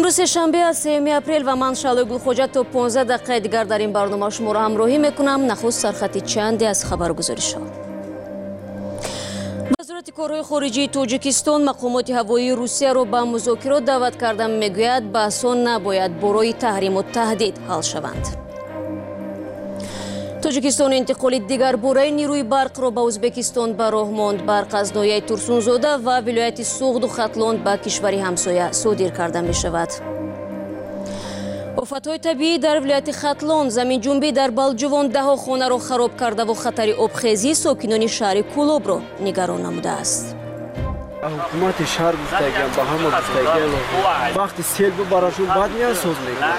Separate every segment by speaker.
Speaker 1: امروز سه‌شنبه است 3 اپریل و من شعله گلخوجه تا 15 دقیقه دیگر در این برنامه شما را همراهی میکنم. نخست سرخط چندی از خبرگزاری‌ها. وزارت کارهای خارجه تاجیکستان مقامات هوایی روسیه را به مذاکرات دعوت کرده، میگوید بحث‌ها نباید برای تحریم و تهدید حل شوند. تاجیکستان انتقال دیگر باره نیروی برق را به ازبکستان به راه ماند. برق از ناحیه ترسونزاده و ولایت سوغد و خطلان به کشور همسایه صادر کرده می شود. آفت‌های طبیعی در ولایت خطلان، زمین جنبی در بلجوان ده‌ها خانه را خراب کرده و خطر آبخیزی ساکنان شهر کولوب را نگران نموده است.
Speaker 2: حکومت شهر گفتگیم با همه گفتگیم وقتی سیل براشون بعد میان سوز میکنن.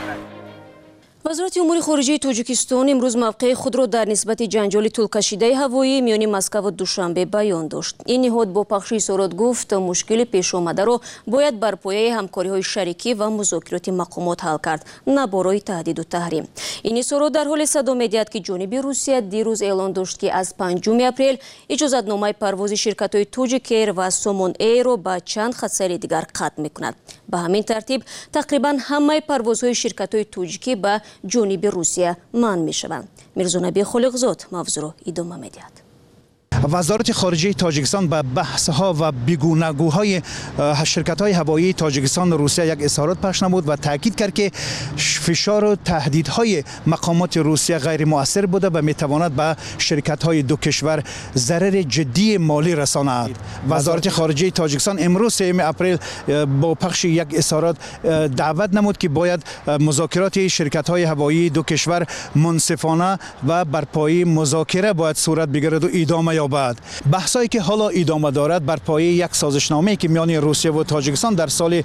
Speaker 1: وزارت امور خارجه تاجیکستان امروز موقع خود را در نسبت جنجال طول‌کشیده هوایی میان مسکو و دوشنبه بیان داشت. این نهاد با پخش اظهارات گفت مشکل پیش آمده را باید بر پایه همکاری‌های شریکی و مذاکرات مقامات حل کرد، نه برای تهدید و تحریم. این اظهارات در حال صدام می‌دهد که جانب روسیه دیروز اعلان داشت که از 5 اپریل اجازتنامه پرواز شرکت‌های توجیک ایر و سومون ایر را به چند خطر دیگر قطع می‌کند. به همین ترتیب تقریبا همه پروازهای شرکت‌های توجیکی به جانب روسیه منع می‌شوند. میرزا نبی خالقزاد موضوع را ادامه می‌دهد.
Speaker 3: وزارت خارجه تاجیکستان به بحث‌ها و بیگونه‌گوهای شرکت‌های هوایی تاجیکستان و روسیه یک اظهارات پخش نمود و تاکید کرد که فشار و تهدیدهای مقامات روسیه غیر مؤثر بوده و می‌تواند به شرکت‌های دو کشور ضرر جدی مالی رساند. وزارت خارجه تاجیکستان امروز 3 اپریل با پخش یک اظهارات دعوت نمود که باید مذاکرات شرکت‌های هوایی دو کشور منصفانه و بر پایه مذاکره باید صورت بگیرد و ادامه یابد. بحثایی که حالا ادامه دارد بر پایه یک سازشنامه که میان روسیه و تاجیکستان در سال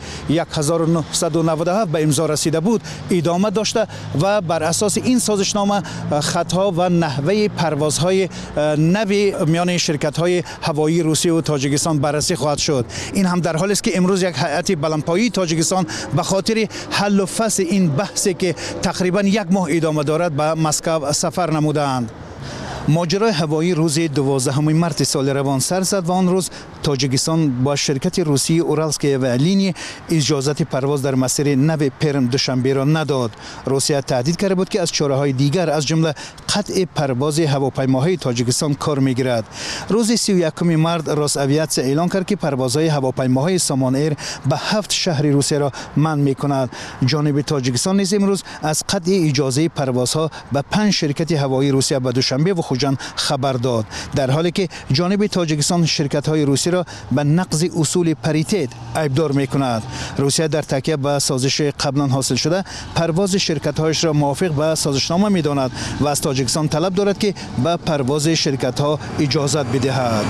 Speaker 3: 1997 به امضا رسیده بود ادامه داشته و بر اساس این سازشنامه خطها و نحوه پروازهای نوی میان شرکت‌های هوایی روسیه و تاجیکستان بررسی خواهد شد. این هم در حالی است که امروز یک هیئت بلندپایه تاجیکستان به خاطر حل و فصل این بحثی که تقریبا یک ماه ادامه دارد به مسکو سفر نمودند. ماجرای هوایی روز 12 مارس سال روان سر زد و آن روز تاجیکستان با شرکت روسی اورالسکی اولینی اجازت پرواز در مسیر نو پرم دوشنبه را نداد. روسیه تهدید کرده بود که از چاره‌های دیگر از جمله قطع پرواز هواپیماهای تاجیکستان کار می‌گیرد. روز 31 مارس روس‌اویاتس اعلان کرد که پروازهای هواپیماهای سومون ایر به 7 شهر روسیه را منع می‌کند. جانب تاجیکستان نیز امروز از قطع اجازه پروازها به 5 شرکت هوایی روسیه به دوشنبه و خوجند خبر داد، در حالی که جانب تاجیکستان شرکت‌های روسی را به نقض اصول پریتیت ابدار می‌کند. روسیه در تکیه به سازش قبلا حاصل شده پرواز شرکت‌هایش را موافق به سازشنامه می‌داند و از تاجیکستان طلب دارد که به پرواز شرکت‌ها اجازت بدهد.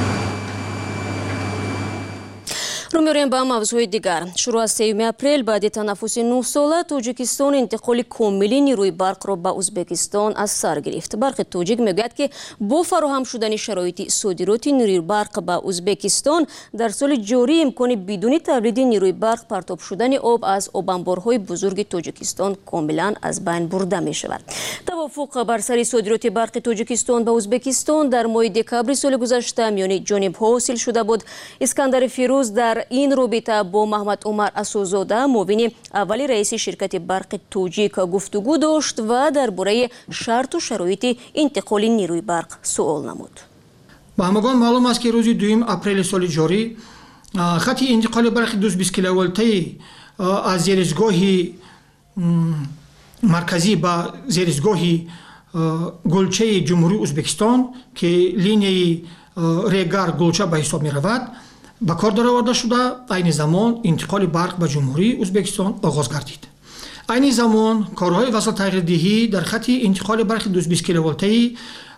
Speaker 1: رو می‌ریم به موضوع دیگر. شروع از 3 اپریل بعد تنفس 9 ساله تاجیکستان انتقال کاملی نیروی برق را به ازبکستان از سر گرفت. برق تاجیک میگوید که با فراهم شدن شرایط صادرات نیروی برق به ازبکستان در سال جاری امکان بدون تولید نیروی برق پرتاب شدن آب از آب انبارهای بزرگ تاجیکستان کاملا از بین برده می شود. توافق بر سر صادرات برق تاجیکستان به ازبکستان در ماه دکامبر سال گذشته میان جانب‌ها حاصل شده بود. اسکندر فیروز در این رابطه با محمد عمر اسوزاده معاون اول رئیس شرکت برق توجیک گفتگو داشت و درباره شرط و شرایط انتقال نیروی برق سوال نمود.
Speaker 4: با همگان معلوم است که روز 2 اپریل سال جاری خط انتقال برق 220 کیلوولتی از زیرزگاه مرکزی به زیرزگاه گلچه جمهوری ازبکستان که لینیه ریگار گلچه به حساب می رود به کار درآورده شده. عین زمان انتقال برق به جمهوری ازبکستان آغاز گردید. عین زمان کارهای وصل تغییردهی در خط انتقال برق 220 کیلوولتی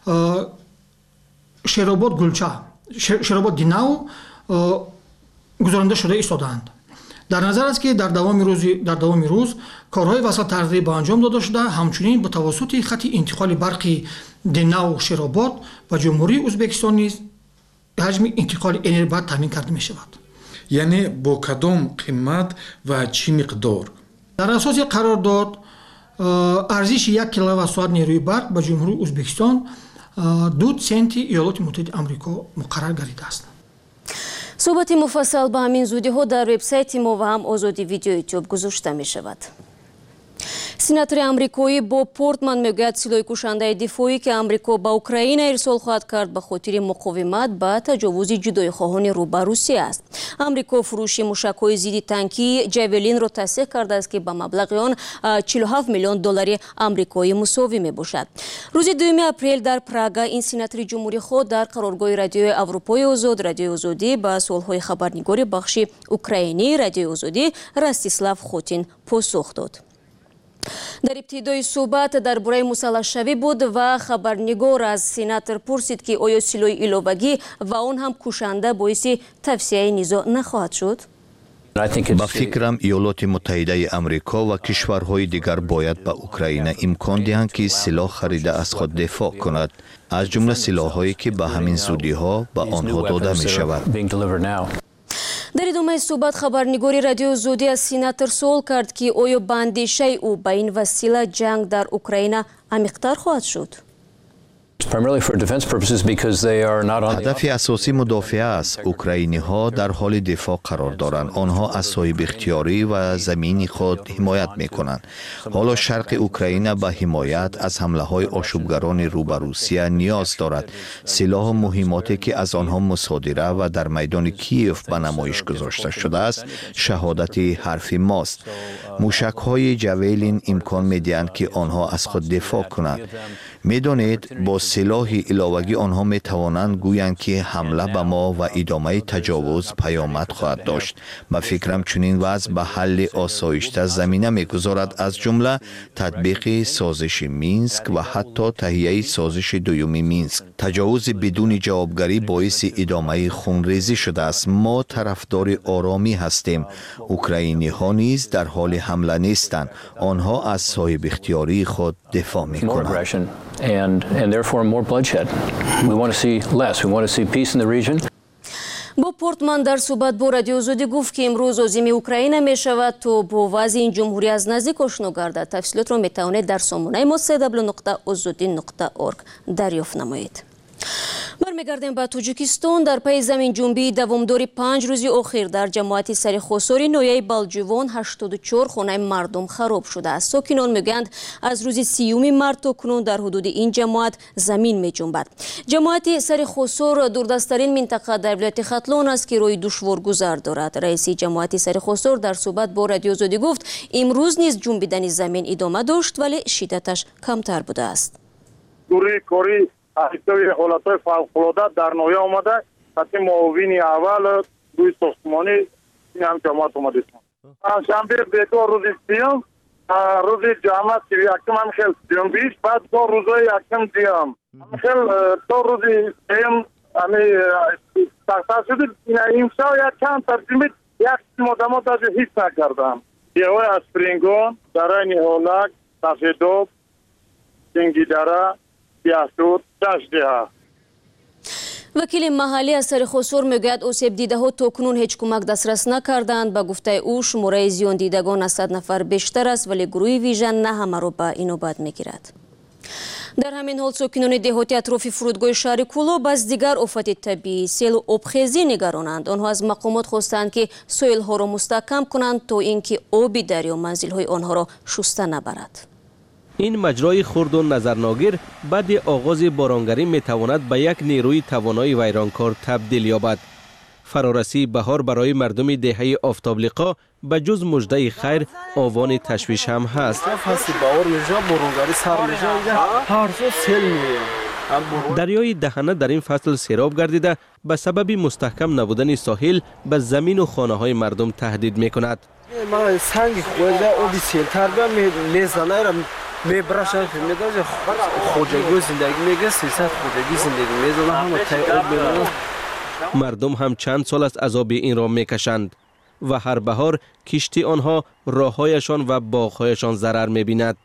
Speaker 4: شیراباد گلچه شیراباد دیناو گزارنده شده ایستادند. در نظر است که در دوام روز کارهای وصل تغییردهی به انجام داده شده. همچنین با توسط خط انتقال برق دیناو شیراباد و جمهوری ازبکستان نیز حجم انتقال انرژی باید تامین کرده می شود.
Speaker 5: یعنی با کدام قیمت و چی مقدار؟
Speaker 4: در اساس قرارداد ارزش 1 کیلووات ساعت نیروی برق به جمهوری ازبکستان 2 سنت ایالات متحده آمریکا مقرر گردیده است.
Speaker 1: صحبت مفصل با همین زودی ها در وبسایت ما و هم آزادی ویدیو یوتیوب گذاشته می شود. سیناتور امریکایی با پورتمن میگوید سلاح کشنده دفاعی که امریکا با اوکراین ارسال خواهد کرد به خاطر مقاومت با تجاوز جدای خواهان رو به روسیه است. امریکا فروش موشک‌های ضد تانکی جاولین را تصدیق کرده است که به مبلغ آن 47 میلیون دلار آمریکایی مساوی میباشد. روز 2 اپریل در پراگ این سیناتور جمهوری خود در قرارگاه رادیوی اروپای آزاد رادیو آزادی با سوال‌های خبرنگار بخش اوکراینی رادیو آزادی راستیسلاو خوتین پاسخ داد. در ابتدای صحبت درباره مسلح شوی بود و خبرنگار از سیناتور پرسید که آیا سلاح ایلاوگی و آن هم کشنده باعث توسعه نزاع نخواهد شد؟
Speaker 6: با فکرم ایالات متحده امریکا و کشورهای دیگر باید به اوکراین امکان دهند که سلاح خریده از خود دفاع کند، از جمله سلاح‌هایی که به همین زودی‌ها به آنها داده می شود.
Speaker 1: در ادامه صحبت خبرنگاری رادیو آزادی از سیناتور سوال کرد که آیا به اندیشه او به این وسیله جنگ در اوکراین عمیق‌تر خواهد شد؟
Speaker 6: هدف اساسی مدافعه است. اوکراینی ها در حال دفاع قرار دارند. آنها از صاحب اختیاری و زمینی خود حمایت می کنند. حالا شرق اوکراین به حمایت از حمله های آشوبگران رو به روسیه نیاز دارد. سلاح و مهماتی که از آنها مصادره و در میدان کیف به نمایش گذاشته شده است شهادت حرف ماست. موشک های جاولین امکان می دهند که آنها از خود دفاع کنند. می دانید با سلاح ایلاوگی آنها می توانند گویند که حمله به ما و ادامه تجاوز پیامد خواهد داشت. به فکرم چنین وضع به حل آسایشته زمینه می گذارد، از جمله تطبیق سازش مینسک و حتی تهیه سازش دوم مینسک. تجاوز بدون جوابگری باعث ادامه خونریزی شده است. ما طرفدار آرامی هستیم. اوکراینی ها نیز در حال حمله نیستند. آنها از صاحب اختیاری خود دفاع می کنند.
Speaker 7: And therefore more bloodshed. We want to see less. We want to see peace in the region.
Speaker 1: با پورتمن در صحبت با رادیو آزادی گفت که امروز عازم اوکراین می شود تا با وضع این جمهوری از نزدیک آشنا گردد. تفصیلات را می توانید در سامانه ما www.azadi.org دریافت نمایید. برمیگردیم به تاجیکستان. در پی زمین جنبی دوامدار 5 روز اخیر در جماعت سرخوساری نویه بالجوان 84 خانه مردم خراب شده است. ساکنان میگویند از روز 30 مارس تا کنون در حدود این جماعت زمین می جنبد. جماعت سرخوسار دوردستترین منطقه در ولایت ختلان است که روی دشوار گذر دارد. رئیس جماعت سرخوسار در صحبت با رادیو آزادی گفت امروز نیز جنبیدن زمین ادامه داشت ولی شدتش کمتر بوده است.
Speaker 8: احتوی حالتهای فوق‌العاده در نویه آمده. حتی معاونی اول روی ساختمانی این هم جماعت آمده است. شنبه بیدو روز سیوم، روز جماعت که یکم هم خیل سیوم بیش، بعد 2 روزای یکم دیام. خیل 2 روز سیوم همی سخته شده. این شو یکم ترجمه یک مدامات از هیچ نکردم. یه های اسپرینگون، دره نیهولک، تفیدوب، سنگی دره،
Speaker 1: وکیل محلی از سرخوسار میگوید آسیب دیده ها تا کنون هیچ کمک دسترس نکردند. به گفته او شماره زیان دیدگان از 100 نفر بیشتر است ولی گروه ویژن نه همه را به این نوبت میگیرد. در همین حال ساکنان دهاتی اطراف فرودگاه شهر کولاب از دیگر آفت طبیعی سیل و آبخیزی نگرانند. آنها از مقامات خواستند که سویل ها را مستحکم کنند تا اینکه آب دریا منزل های آنها را شسته نبرد.
Speaker 9: این مجرای خرد و نظرناگیر بعد آغاز بارانگری می تواند به یک نیروی توانای ویرانکار تبدیل یابد. فرارسی بهار برای مردم دهه آفتابلیقا به جز مژده خیر آوان تشویش هم هست. دریای دهنه در این فصل سیراب گردیده به سبب مستحکم نبودن ساحل به زمین و خانه های مردم تهدید می کند.
Speaker 2: میبرشن که میدازه خوجگی زندگی میگه 300 خوجگی زندگی میزنه همه تای آب میرونه.
Speaker 9: مردم هم چند سال از عذاب این را میکشند و هر بهار کشتی آنها راههایشان و باغهایشان ضرر میبیند.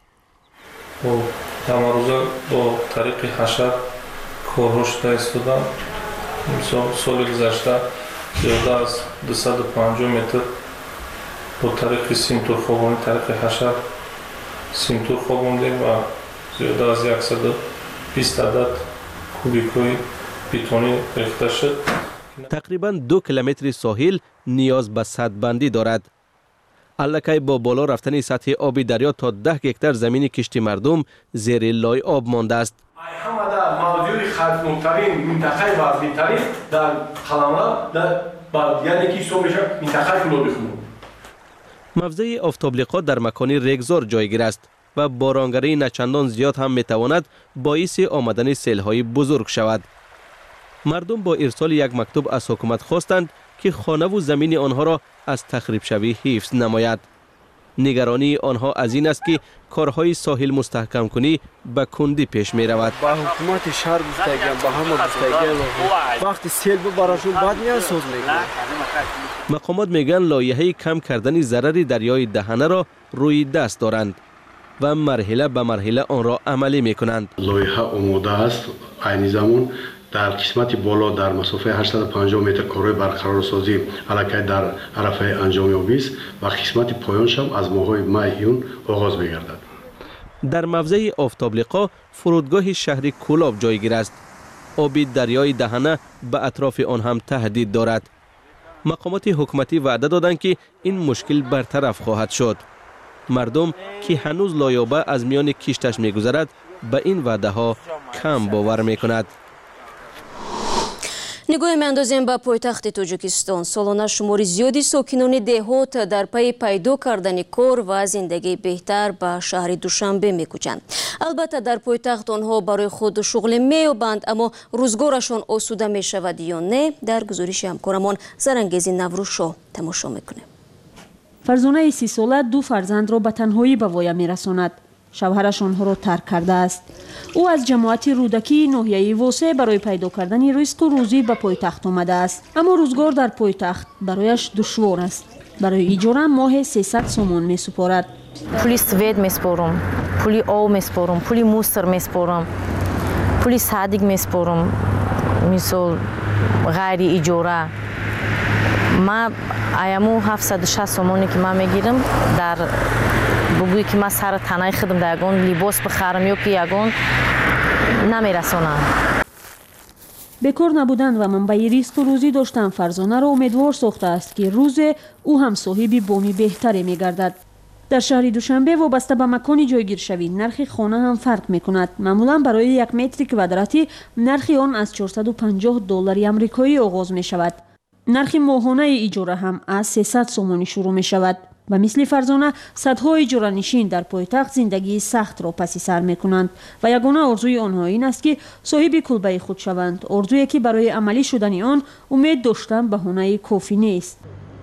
Speaker 10: تمروزا با طریق حشر کارها شده ایستادم. سال گذشته زیاده از 250 متر با طریق سیمتور خوابانی طریق حشر سیمتور خوابوندیم و زیاده از 120 عدد کوبیکوی بیتونی ریخته شد.
Speaker 9: تقریباً 2 کیلومتر ساحل نیاز به سدبندی دارد. الکی با بالا رفتن سطح آب دریا تا 10 هکتار زمین کشتی مردم زیر لای آب مانده است.
Speaker 11: همه در موضوع خطرناکترین منطقه وضعیترین در خلمات یعنی که حساب میشه منطقه فلوبی خمون.
Speaker 9: مفزع آفتابلیقا در مکانی رگزار جایگیر است و بارانگری نچندان زیاد هم میتواند باعث آمدن سیل‌های بزرگ شود. مردم با ارسال یک مکتوب از حکومت خواستند که خانه و زمین آنها را از تخریب شوی حفظ نماید. نگرانی آنها از این است که کارهای ساحل مستحکم کنی به کندی پیش می رود.
Speaker 2: با حکومت شهر گفتگیم با همه گفتگیم وقتی سیل براشون بد میان سوز میگن.
Speaker 9: مقامات میگن لایحه کم کردن ضرر دریای دهنه را روی دست دارند و مرحله به مرحله آن را عملی میکنند.
Speaker 12: لایحه آماده است. عین زمان در قسمت بالا در مسافه 850 متر کارهای برقرارسازی الکی در عرفه انجام یابی است و قسمت پایانش هم از ماه می ایون آغاز می‌گردد.
Speaker 9: در مفزع آفتابلیقا فرودگاه شهر کولاب جایگیر است. آب دریای دهنه به اطراف آن هم تهدید دارد. مقامات حکومتی وعده دادند که این مشکل برطرف خواهد شد. مردم که هنوز لایابه از میان کشتش می‌گذرد به این وعده ها کم باور می‌کند.
Speaker 1: نگاه می‌اندازیم به پایتخت تاجیکستان. سالانه شماری زیادی ساکنان دهات در پی پیدا کردن کار و زندگی بهتر به شهر دوشنبه می‌کوچند. البته در پایتخت آنها برای خود شغل می‌یابند، اما روزگارشان آسوده می‌شود یا نه؟ در گزارش همکارمان زرانگیز نوروزشاه تماشا می‌کنیم.
Speaker 13: فرزانه 30 ساله 2 فرزند را به تنهایی به وایا می‌رساند. شوهرش آنها را ترک کرده است. او از جماعت رودکی ناحیه واسه برای پیدا کردن رزق و روزی به پایتخت آمده است، اما روزگار در پایتخت برایش دشوار است. برای اجاره ماه 300 سومون می‌سپارد.
Speaker 14: پولی سوید می‌سپارم، پولی آب می‌سپارم، پولی موستر می‌سپارم، پولی صادق می‌سپارم. مثل غیر اجاره ما ایامو 760 سومونی که من می‌گیرم در بگویی که من سر تنهای خودم در یگان لباس بخرم یا که یگان نمیرسانم.
Speaker 13: بکار نبودن و منبع ریسک و روزی داشتن فرزانه را امیدوار ساخته است که روز او هم صاحب بامی بهتری میگردد. در شهر دوشنبه وابسته به مکانی جایگیر شوی نرخ خانه هم فرق میکند. معمولا برای 1 متر کوادراتی نرخ آن از 450 دلار آمریکایی آغاز می شود. نرخ ماهانه اجاره هم از 300 سومانی شروع می شود. و مثل فرزانه صدها اجاره نشین در پایتخت زندگی سخت را پس سر می کنند و یگانه آرزوی آنها این است که صاحب کلبه خود شوند. آرزویی که برای عملی شدن آن امید داشتن بهانه کافی نیست.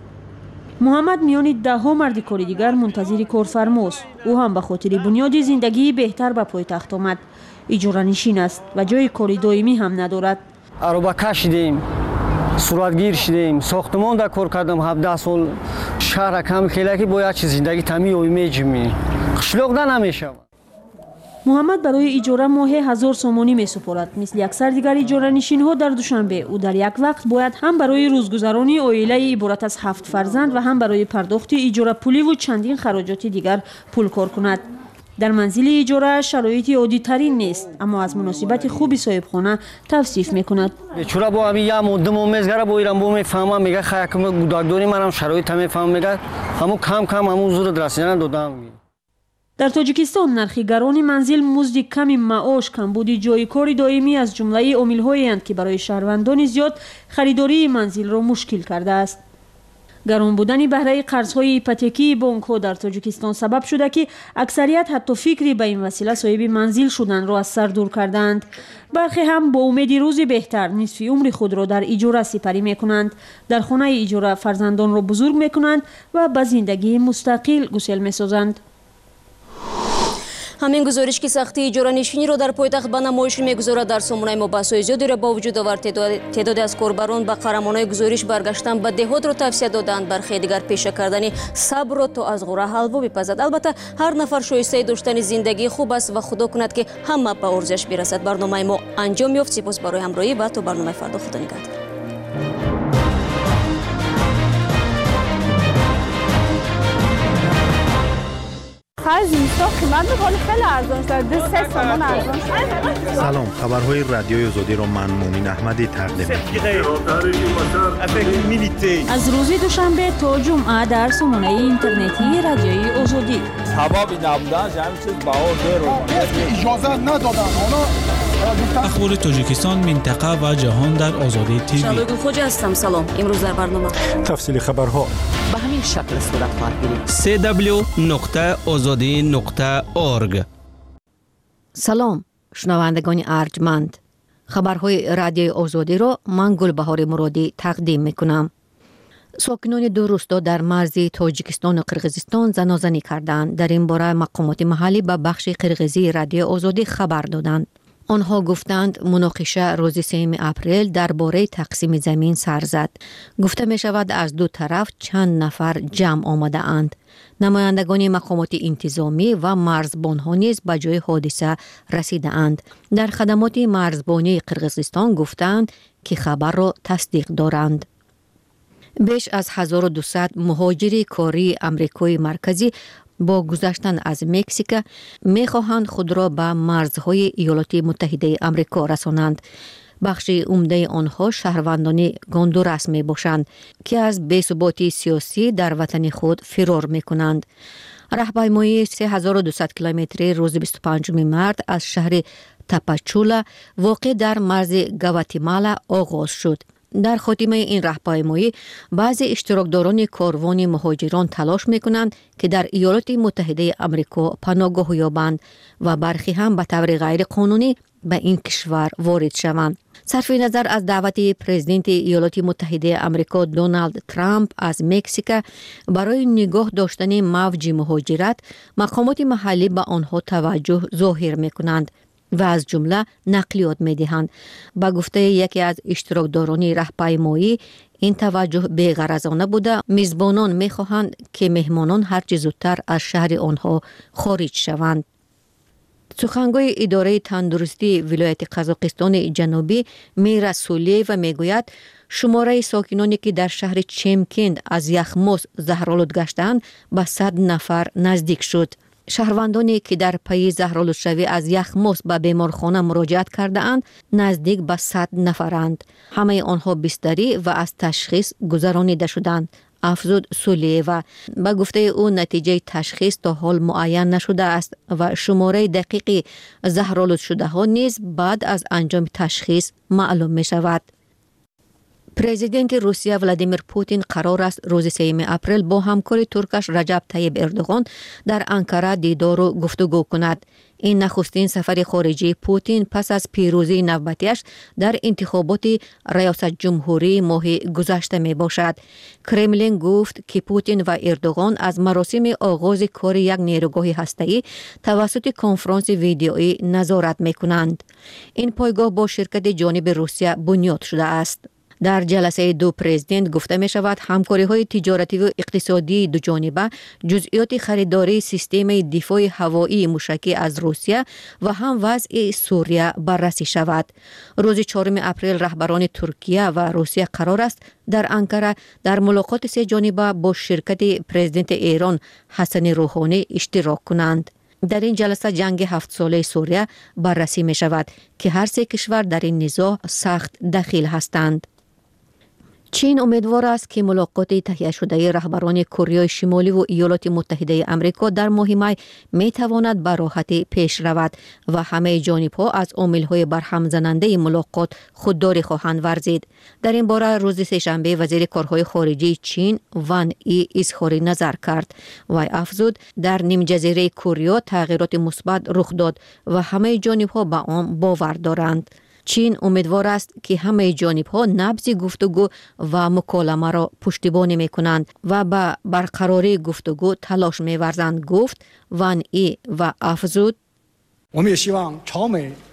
Speaker 13: محمد میان 10 مرد کاری دیگر منتظر کارفرماست. او هم به خاطر بنیاد زندگی بهتر به پایتخت آمد. اجاره نشین است و جای کاری دائمی هم ندارد.
Speaker 15: عربه کشیدیم، صورتگیر شدیم، ساختمان در کار کردم 17 سال. شهر کم خیلی که باید چیز زندگی تمی و میجمی خشلوق نمیشه.
Speaker 13: محمد برای اجاره ماه 1000 سومانی می سپارد. مثل اکثر دیگر اجاره نشین ها در دوشنبه او در یک وقت باید هم برای روزگذرانی عائله عبارت از 7 فرزند و هم برای پرداخت اجاره پولی و چندین خراجات دیگر پول کار کند. در منزل اجاره شرایط عادی ترین نیست، اما از مناسبت خوبی صاحب خانه توصیف میکند.
Speaker 15: چرا با همین یه مدت میزگره با ایران با میفهمم میگه خیلی کم گودارداری منم شرایط میفهمم میگه همون کم همون زور رسیدن دادم.
Speaker 13: در تاجیکستان نرخ گران منزل، مزد کم معاش، کمبود جای کار دائمی از جمله عامل‌هایی اند که برای شهروندان زیاد خریداری منزل را مشکل کرده است. گران بودن بهره قرض‌های ایپاتیکی بانک‌ها در تاجیکستان سبب شده که اکثریت حتی فکری به این وسیله صاحب منزل شدن را از سر دور کردند. برخی هم با امید روزی بهتر نصف عمر خود را در اجاره سپری می‌کنند. در خانه اجاره فرزندان را بزرگ می‌کنند و به زندگی مستقل گسل می‌سازند.
Speaker 1: همین گزارش که سختی اجاره نشینی را در پایتخت به نمایش میگذارد در سامانه ما بحث‌های زیادی را با وجود آورد. تعدادی از کاربران به قهرمانای گزارش برگشتن به دهات را توصیه دادند. برخی دیگر پیشه کردن صبر را تا از غره حلوا بپزد. البته هر نفر شایسته داشتن زندگی خوب است و خدا کند که همه به ارزش برسد. برنامه ما انجام یافت. سپاس برای همراهی و تا برنامه فردا خدا نگهدار.
Speaker 16: آخر زمستان قیمت میکنه خیلی ارزان شده 3 تومان ارزان شده.
Speaker 17: سلام، خبرهای رادیوی آزادی را من مومین احمدی تقدیم می‌کنم.
Speaker 13: از روز دوشنبه تا جمعه در سامانه اینترنتی رادیوی آزادی.
Speaker 18: هوا نبودن همین چیز بهار اجازه ندادن.
Speaker 19: اخبار تاجیکستان، منطقه و جهان در آزادی تیوی.
Speaker 1: شادو خوجا هستم. سلام. امروز در برنامه
Speaker 17: تفصیل خبرها
Speaker 20: به همین شکل صورت خواهد گرفت.
Speaker 9: www.azadi.org.
Speaker 20: سلام شنوندگان ارجمند، خبرهای رادیوی آزادی را من گلبهار مرادی تقدیم میکنم. ساکنان دو روستا در مرز تاجیکستان و قرقیزستان زنازنی کردند. در این باره مقامات محلی به بخش قرقیزی رادیوی آزادی خبر دادند. آنها گفتند مناقشه روز 3 اپریل درباره تقسیم زمین سر زد. گفته می شود از دو طرف چند نفر جمع آمده اند. نمایندگان مقامات انتظامی و مرزبانها نیز به جای حادثه رسیده اند. در خدمات مرزبانی قرقیزستان گفتند که خبر را تصدیق دارند. بیش از 1200 مهاجر کاری آمریکای مرکزی با گذشتن از مکزیک می‌خواهند خود را به مرزهای ایالات متحده آمریکا رسانند. بخش عمده آنها شهروندان گوندوراس میباشند که از بی‌ثباتی سیاسی در وطن خود فرار میکنند. راهپیمایی 3200 کیلومتری روز 25 مارس از شهر تاپاچولا واقع در مرز گواتیمالا آغاز شد. در خاتمه این راهپیمایی بعضی اشتراکداران کاروان مهاجران تلاش میکنند که در ایالات متحده آمریکا پناهگاه یابند و برخی هم به طور غیر قانونی به این کشور وارد شوند. صرف نظر از دعوت پرزیدنت ایالات متحده آمریکا دونالد ترامپ از مکزیک برای نگاه داشتن موج مهاجرت، مقامات محلی به آنها توجه ظاهر میکنند و از جمله نقلیات می‌دهند. با گفته یکی از اشتراکداران راهپیمایی، این توجه بی‌غرضانه بوده. میزبانان می‌خواهند که مهمانان هرچه زودتر از شهر آنها خارج شوند. سخنگوی اداره تندرستی ولایت قزاقستان جنوبی میرا سولیو میگوید شماره ساکنانی که در شهر چمکند از یخموس زهرآلود گشتند به 100 نفر نزدیک شد. شهروندانی که در پی زهرآلودشوی از یخموس به بیمارخانه مراجعت کرده اند نزدیک به 100 نفرند. همه آنها بستری و از تشخیص گذرانیده شدند. افزود سولیوا. با گفته او نتیجه تشخیص تا حال معین نشده است و شماره دقیق زهرآلود شده ها نیز بعد از انجام تشخیص معلوم می شود. پرزیدنت روسیه ولادیمیر پوتین قرار است روز 3 اپریل با همکار ترکش رجب طیب اردوغان در انکره دیدار و گفتگو کند. این نخستین سفر خارجی پوتین پس از پیروزی نوبتیش در انتخابات ریاست جمهوری ماه گذشته می باشد. کرملین گفت که پوتین و اردوغان از مراسم آغاز کار یک نیروگاه هسته‌ای توسط کنفرانس ویدیویی نظارت می کنند. این پایگاه با شرکت جانب روسیه بنیاد شده است. در جلسه دو پرزیدنت گفته می شود همکاری‌های تجارتی و اقتصادی دو جانبه، جزئیات خریداری سیستم دفاع هوایی موشکی از روسیه و هم وضع سوریه بررسی شود. روز 4 اپریل رهبران ترکیه و روسیه قرار است در انکره در ملاقات سه جانبه با شرکت پرزیدنت ایران حسن روحانی اشتراک کنند. در این جلسه جنگ 7 ساله سوریه بررسی می شود که هر سه کشور در این نزاع سخت دخیل هستند. چین امیدوار است که ملاقات تهیه شده رهبران کره شمالی و ایالات متحده آمریکا در ماه می میتواند به راحتی پیش رود و همه جانب‌ها از عامل‌های برهم زننده ملاقات خودداری خواهند ورزید. در این باره روز سه‌شنبه وزیر کارهای خارجه چین وان ای اظهار نظر کرد و افزود در نیم جزیره کره تغییرات مثبت رخ داد و همه جانب‌ها به آن باور دارند. چین امیدوار است که همه جانب‌ها نبض گفتگو و مکالمه را پشتیبانی می‌کنند و به برقراری گفتگو تلاش می‌ورزند، گفت وان ای و افزود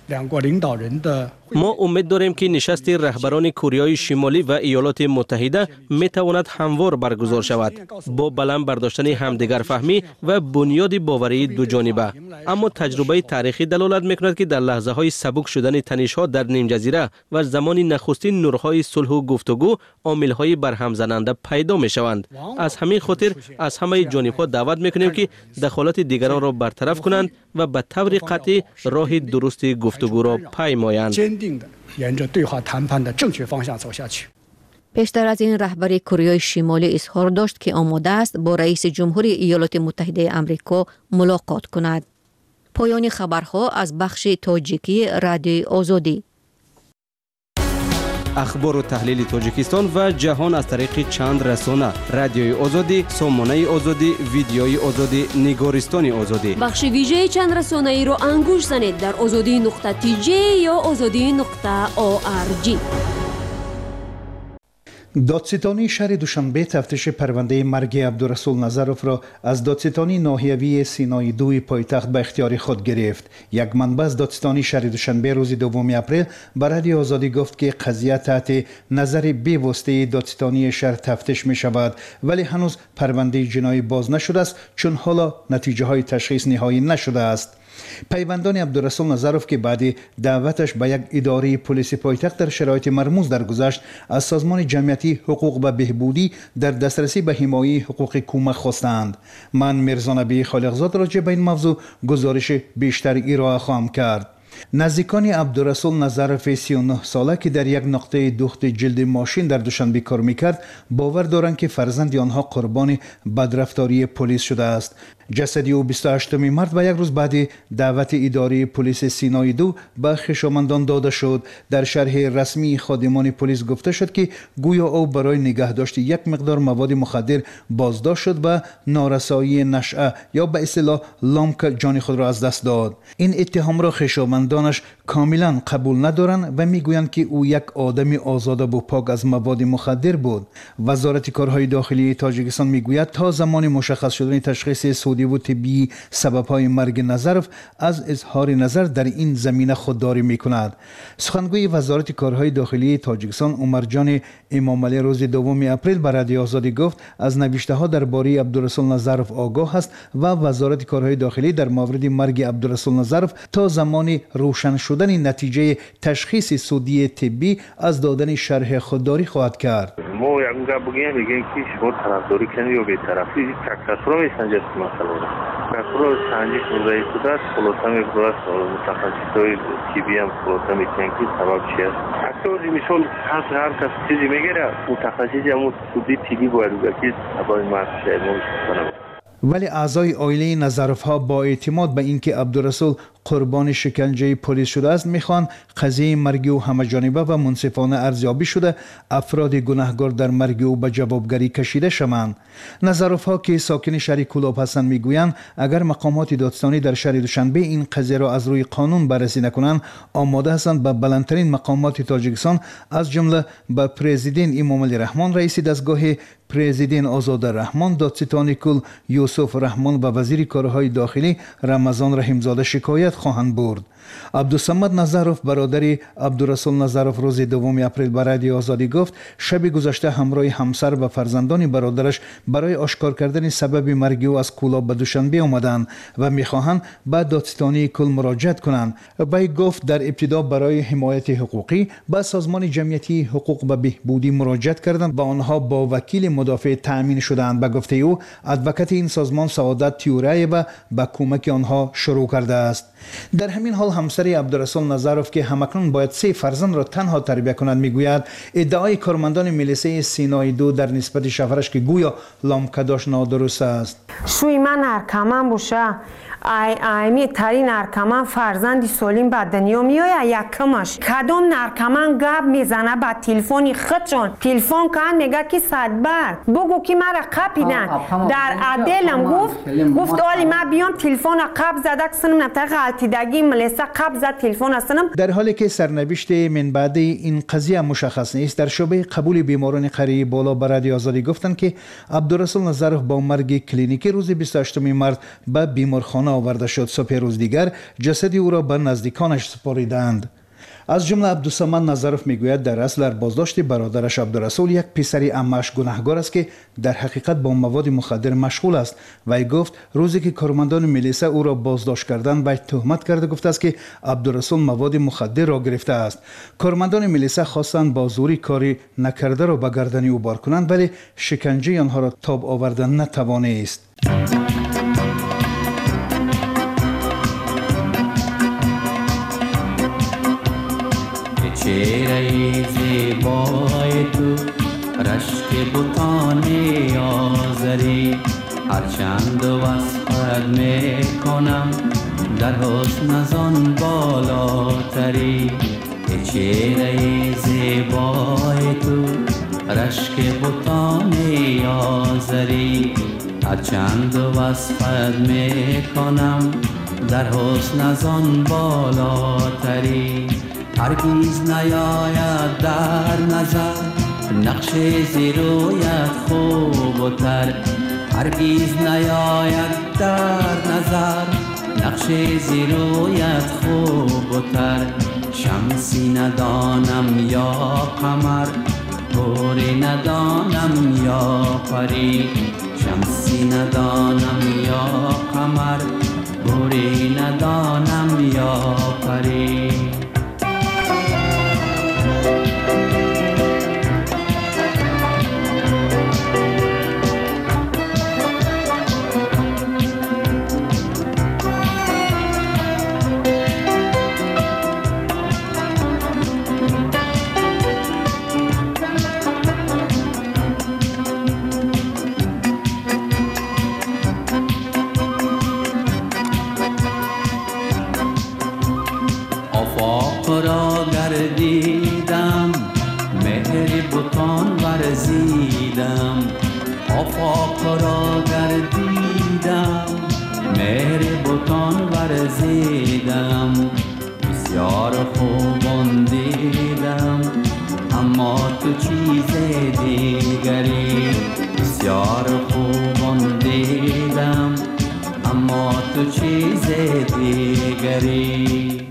Speaker 9: ما امید داریم که نشست رهبران کره شمالی و ایالات متحده می تواند هموار برگزار شود با بلند برداشتن همدیگر فهمی و بنیاد باوری دو جانبه. اما تجربه تاریخی دلالت میکند که در لحظه های سبک شدن تنش ها در نیم جزیره و زمان نخستین نورهای صلح و گفتگو عامل های برهم زننده پیدا می شوند. از همین خاطر از همه جانب ها دعوت میکنیم که دخالت دیگران را برطرف کنند و به طور قطعی راه درست گفتگو را پیمایند.
Speaker 20: پیشتر از این رهبر کره شمالی اظهار داشت که آماده است با رئیس جمهور ایالات متحده آمریکا ملاقات کند. پایان خبرها از بخش تاجیکی رادیوی آزادی.
Speaker 9: اخبار و تحلیل تاجیکستان و جهان از طریق چند رسانه: رادیوی آزادی، سامانه آزادی، ویدیوی آزادی، نگارستان آزادی.
Speaker 1: بخش ویژه چند رسانه ای را انگوش زنید در azadi.tj یا azadi.org.
Speaker 3: دادستانی شهر دوشنبه تفتیش پرونده مرگ عبدالرسول نظروف را از دادستانی ناحیوی سینای 2 پایتخت به اختیار خود گرفت. یک منبع از دادستانی شهر دوشنبه روز 2 اپریل به رادیو آزادی گفت که قضیه تحت نظر بی‌واسطه دادستانی شهر تفتیش می شود، ولی هنوز پرونده جنایی باز نشده است چون حالا نتیجه های تشخیص نهایی نشده است. پیوندان عبدالرسول نظروف که بعد دعوتش به یک اداره پلیس پایتخت در شرایط مرموز درگذشت از سازمان جمعیتی حقوق و بهبودی در دسترسی به حمایت حقوق کمک خواستند. من میرزا نبی خالقزاد راجع به این موضوع گزارش بیشتر ارائه خواهم کرد. نزدیکان عبدالرسول نظروف 39 ساله که در یک نقطه دوخت جلد ماشین در دوشنبه کار میکرد باور دارند که فرزند آنها قربان بدرفتاری پلیس شده است. جسد او 28 مارس و یک روز بعد دعوت اداره پلیس سینای 2 به خویشاوندان داده شد. در شرح رسمی خادمان پلیس گفته شد که گویا او برای نگهداشت یک مقدار مواد مخدر بازداشت شد و نارسایی نشأه یا به اصطلاح لامک جان خود را از دست داد. این اتهام را خویشاوندانش کاملا قبول ندارند و میگویند که او یک آدم آزاد و پاک از مواد مخدر بود. وزارت کارهای داخلی تاجیکستان میگوید تا زمان مشخص شدن تشخیص سودی و طبی سبب‌های مرگ نظروف از اظهار نظر در این زمینه خودداری می‌کند. سخنگوی وزارت کارهای داخلی تاجیکستان عمرجان امامعلی روز 2 اپریل به رادیو آزادی گفت از نوشته‌ها درباره عبدالرسول نظروف آگاه است و وزارت کارهای داخلی در مورد مرگ عبدالرسول نظروف تا زمان روشن شدن نتیجه تشخیص سودی طبی از دادن شرح خودداری خواهد کرد.
Speaker 8: ما اگر بگیم که شما طرفداری کنید یا بی‌طرفی تک‌تک‌ها رو می‌سنجید مثلا تک‌تک‌ها سنجش شده شده است خلاصه می‌گوید متخصصای طبی هم خلاصه می‌گن که سبب چی است. حتی مثال هر کس چیزی میگیره متخصصی هم سودی طبی باید بگه که سبب مرگ شده.
Speaker 3: ولی اعضای عائله نظروف ها با اعتماد به اینکه عبدالرسول قربان شکنجه پلیس شده است میخوان قضیه مرگ او همه‌جانبه و منصفانه ارزیابی شده افراد گناهکار در مرگ او به جوابگری کشیده شوند. نظروف ها که ساکن شهر کولاب هستند میگویند اگر مقامات دادستانی در شهر دوشنبه این قضیه را از روی قانون بررسی نکنند آماده هستند به بلندترین مقامات تاجیکستان از جمله به پرزیدنت امامعلی رحمان رئیس دستگاه پرزیدنت آزاد رحمان دادستان کل یوسف رحمان و وزیر کارهای داخلی رمضان رحیمزاده شکایت خواهند برد. عبدالصمد نظروف برادر عبدالرسول نظروف روز 2 اپریل به رادیو آزادی گفت شب گذشته همراه همسر و فرزندان برادرش برای آشکار کردن سبب مرگ او از کولاب به دوشنبه آمدند و میخواهند به دادستانی کل مراجعت کنند. وی گفت در ابتدا برای حمایت حقوقی به سازمان جمعیتی حقوق و بهبودی مراجعت کردند و آنها با وکیل مدافع تأمین شدند. به گفته او ادوکت این سازمان سعادت تیورای و به کمک آنها شروع کرده است. در همین حال همسر عبدالرسول نظروف که همکنون باید 3 فرزند را تنها تربیت کند میگوید ادعای کارمندان میلیسه سینای 2 در نسبت شوهرش که گویا لامکداش نادرست است.
Speaker 21: شوی من ارکمان باشه ایمی ترین ارکمان فرزندی سالم به دنیا میآید یکمش کدام ارکمان گپ میزنه با تلفنی خودشون تلفن کن میگه که صدبر بگو که مرا قپیدن در عدلم گفت آلی من بیام تلفن قپ زده کسنم نبتر غلطیدگی ملیسه قبض تلفن هستم.
Speaker 3: در حالی که سرنوشت من بعد این قضیه مشخص نیست، در شعبه قبول بیماران قریه بالا به رادیو آزادی گفتند که عبدالرسول نظرف با مرگ کلینیکی روز 28 مارس به بیمارخانه آورده شد. صبح روز دیگر جسد او را به نزدیکانش سپاریدند. از جمله عبدالصمد نظرف میگوید در اصل در بازداشت برادرش عبدالرسول یک پسری عمش گناهکار است که در حقیقت با مواد مخدر مشغول است. وی گفت روزی که کارمندان ملیسا او را بازداشت کردند وی تهمت کرده گفته است که عبدالرسول مواد مخدر را گرفته است. کارمندان ملیسا خواستند با زوری کاری نکرده را به گردن او بار کنند، ولی شکنجه آنها را تاب آوردن نتوانست.
Speaker 5: چهره زیبای تو رشک بتان آزری، هرچند وصفت میکنم در حسن از آن بالاتری. چهره زیبای تو رشک بتان آزری، هرچند وصفت میکنم در حسن از آن بالاتری. هرگیز نیاید در نظر نقش زیرویت خوب و تر، هرگیز نیاید در نظر نقش زیرویت خوب و تر. شمسی ندانم یا قمر، گوری ندانم یا پری. شمسی ندانم یا قمر، گوری ندانم یا پری. آفاق را گردیدم، مهر بتان ورزیدم. بسیار خوبان دیدم اما تو چیز دیگری. بسیار خوبان دیدم اما تو چیز دیگری.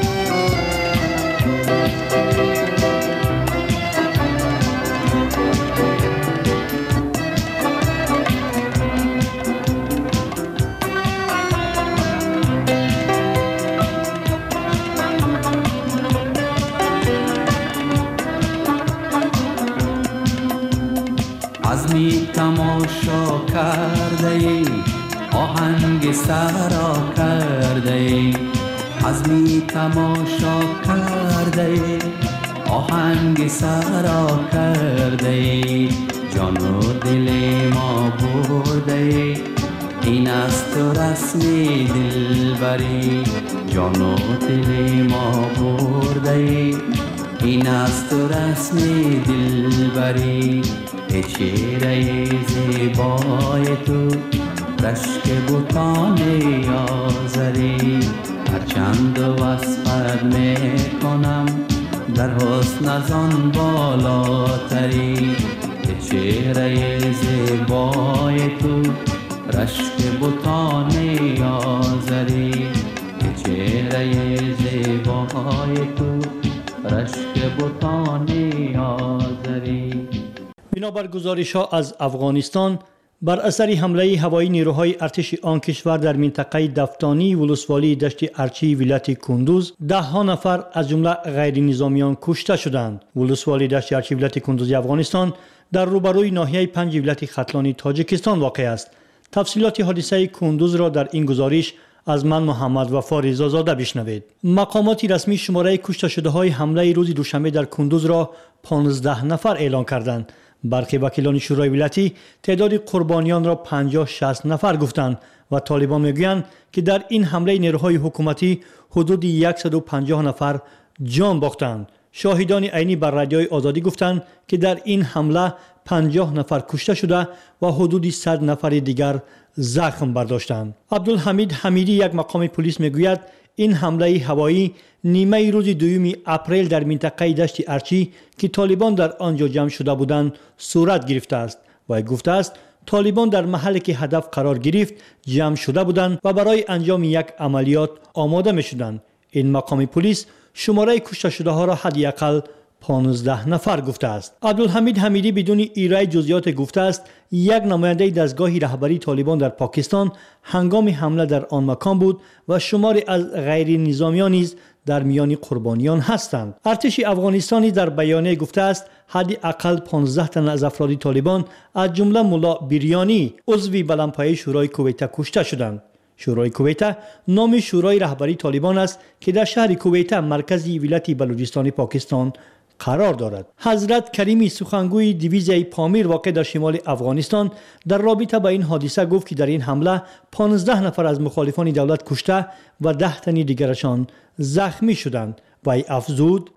Speaker 5: تماشا کرده ای آهنگ سرا کرده ای. عزمی تماشا کرده ای آهنگ سرا کرده ای. جان و دل ما برده ای این است تو رسم دلبری. جان و دل ما برده ای این است تو رسم دلبری. چهره زیبای تو رشک بتان آزری، هرچند وصفت میکنم در حسن از آن بالاتری. چهره زیبای تو رشک بتان آزری، چهره زیبای تو رشک بتان آزری.
Speaker 22: بنابر گزارش‌ها از افغانستان، بر اثر حمله هوایی نیروهای ارتش آن کشور در منطقه دفتانی ولسوالی دشت ارچی ولایت کندوز 10 نفر از جمله غیر نظامیان کشته شدند. ولسوالی دشت ارچی ولایت کندوز افغانستان در روبروی ناحیه 5 ولایت ختلانی تاجیکستان واقع است. تفصیلات حادثه کندوز را در این گزارش از من محمد وفا رضازاده بشنوید. مقامات رسمی شماره کشته شده های حمله روز دوشنبه در کندوز را 15 نفر اعلام کردند. برخی وکیلان شورای ولایتی تعداد قربانیان را 50-60 نفر گفتند و طالبان میگویند که در این حمله نیروهای حکومتی حدود 150 نفر جان باختند. شاهدان عینی بر رادیوی آزادی گفتند که در این حمله 50 نفر کشته شده و حدود 100 نفر دیگر زخم برداشتند. عبدالحمید حمیدی یک مقام پلیس میگوید این حمله هوایی نیمه روز 2 اپریل در منطقه دشت ارچی که طالبان در آنجا جمع شده بودند صورت گرفته است و گفته است طالبان در محلی که هدف قرار گرفت جمع شده بودند و برای انجام یک عملیات آماده می شدند. این مقام پلیس شماره کشته شده ها را حداقل 15 نفر گفته است. عبدالحمید حمیدی بدون ایرای جزئیات گفته است یک نماینده دستگاه رهبری طالبان در پاکستان هنگام حمله در آن مکان بود و شماری از غیر نظامیان نیز در میان قربانیان هستند. ارتش افغانستانی در بیانیه گفته است حداقل 15 تن از افراد طالبان از جمله ملا بیریانی عضو بلندپایه شورای کویت کشته شدند. شورای کویت نام شورای رهبری طالبان است که در شهر کویت مرکزی ولایت بلوچستان پاکستان قرار دارد. حضرت کریمی سخنگوی دیویزیای پامیر واقع در شمال افغانستان در رابطه با این حادثه گفت که در این حمله 15 نفر از مخالفان دولت کشته و 10 تن دیگرشان زخمی شدند و ای افزود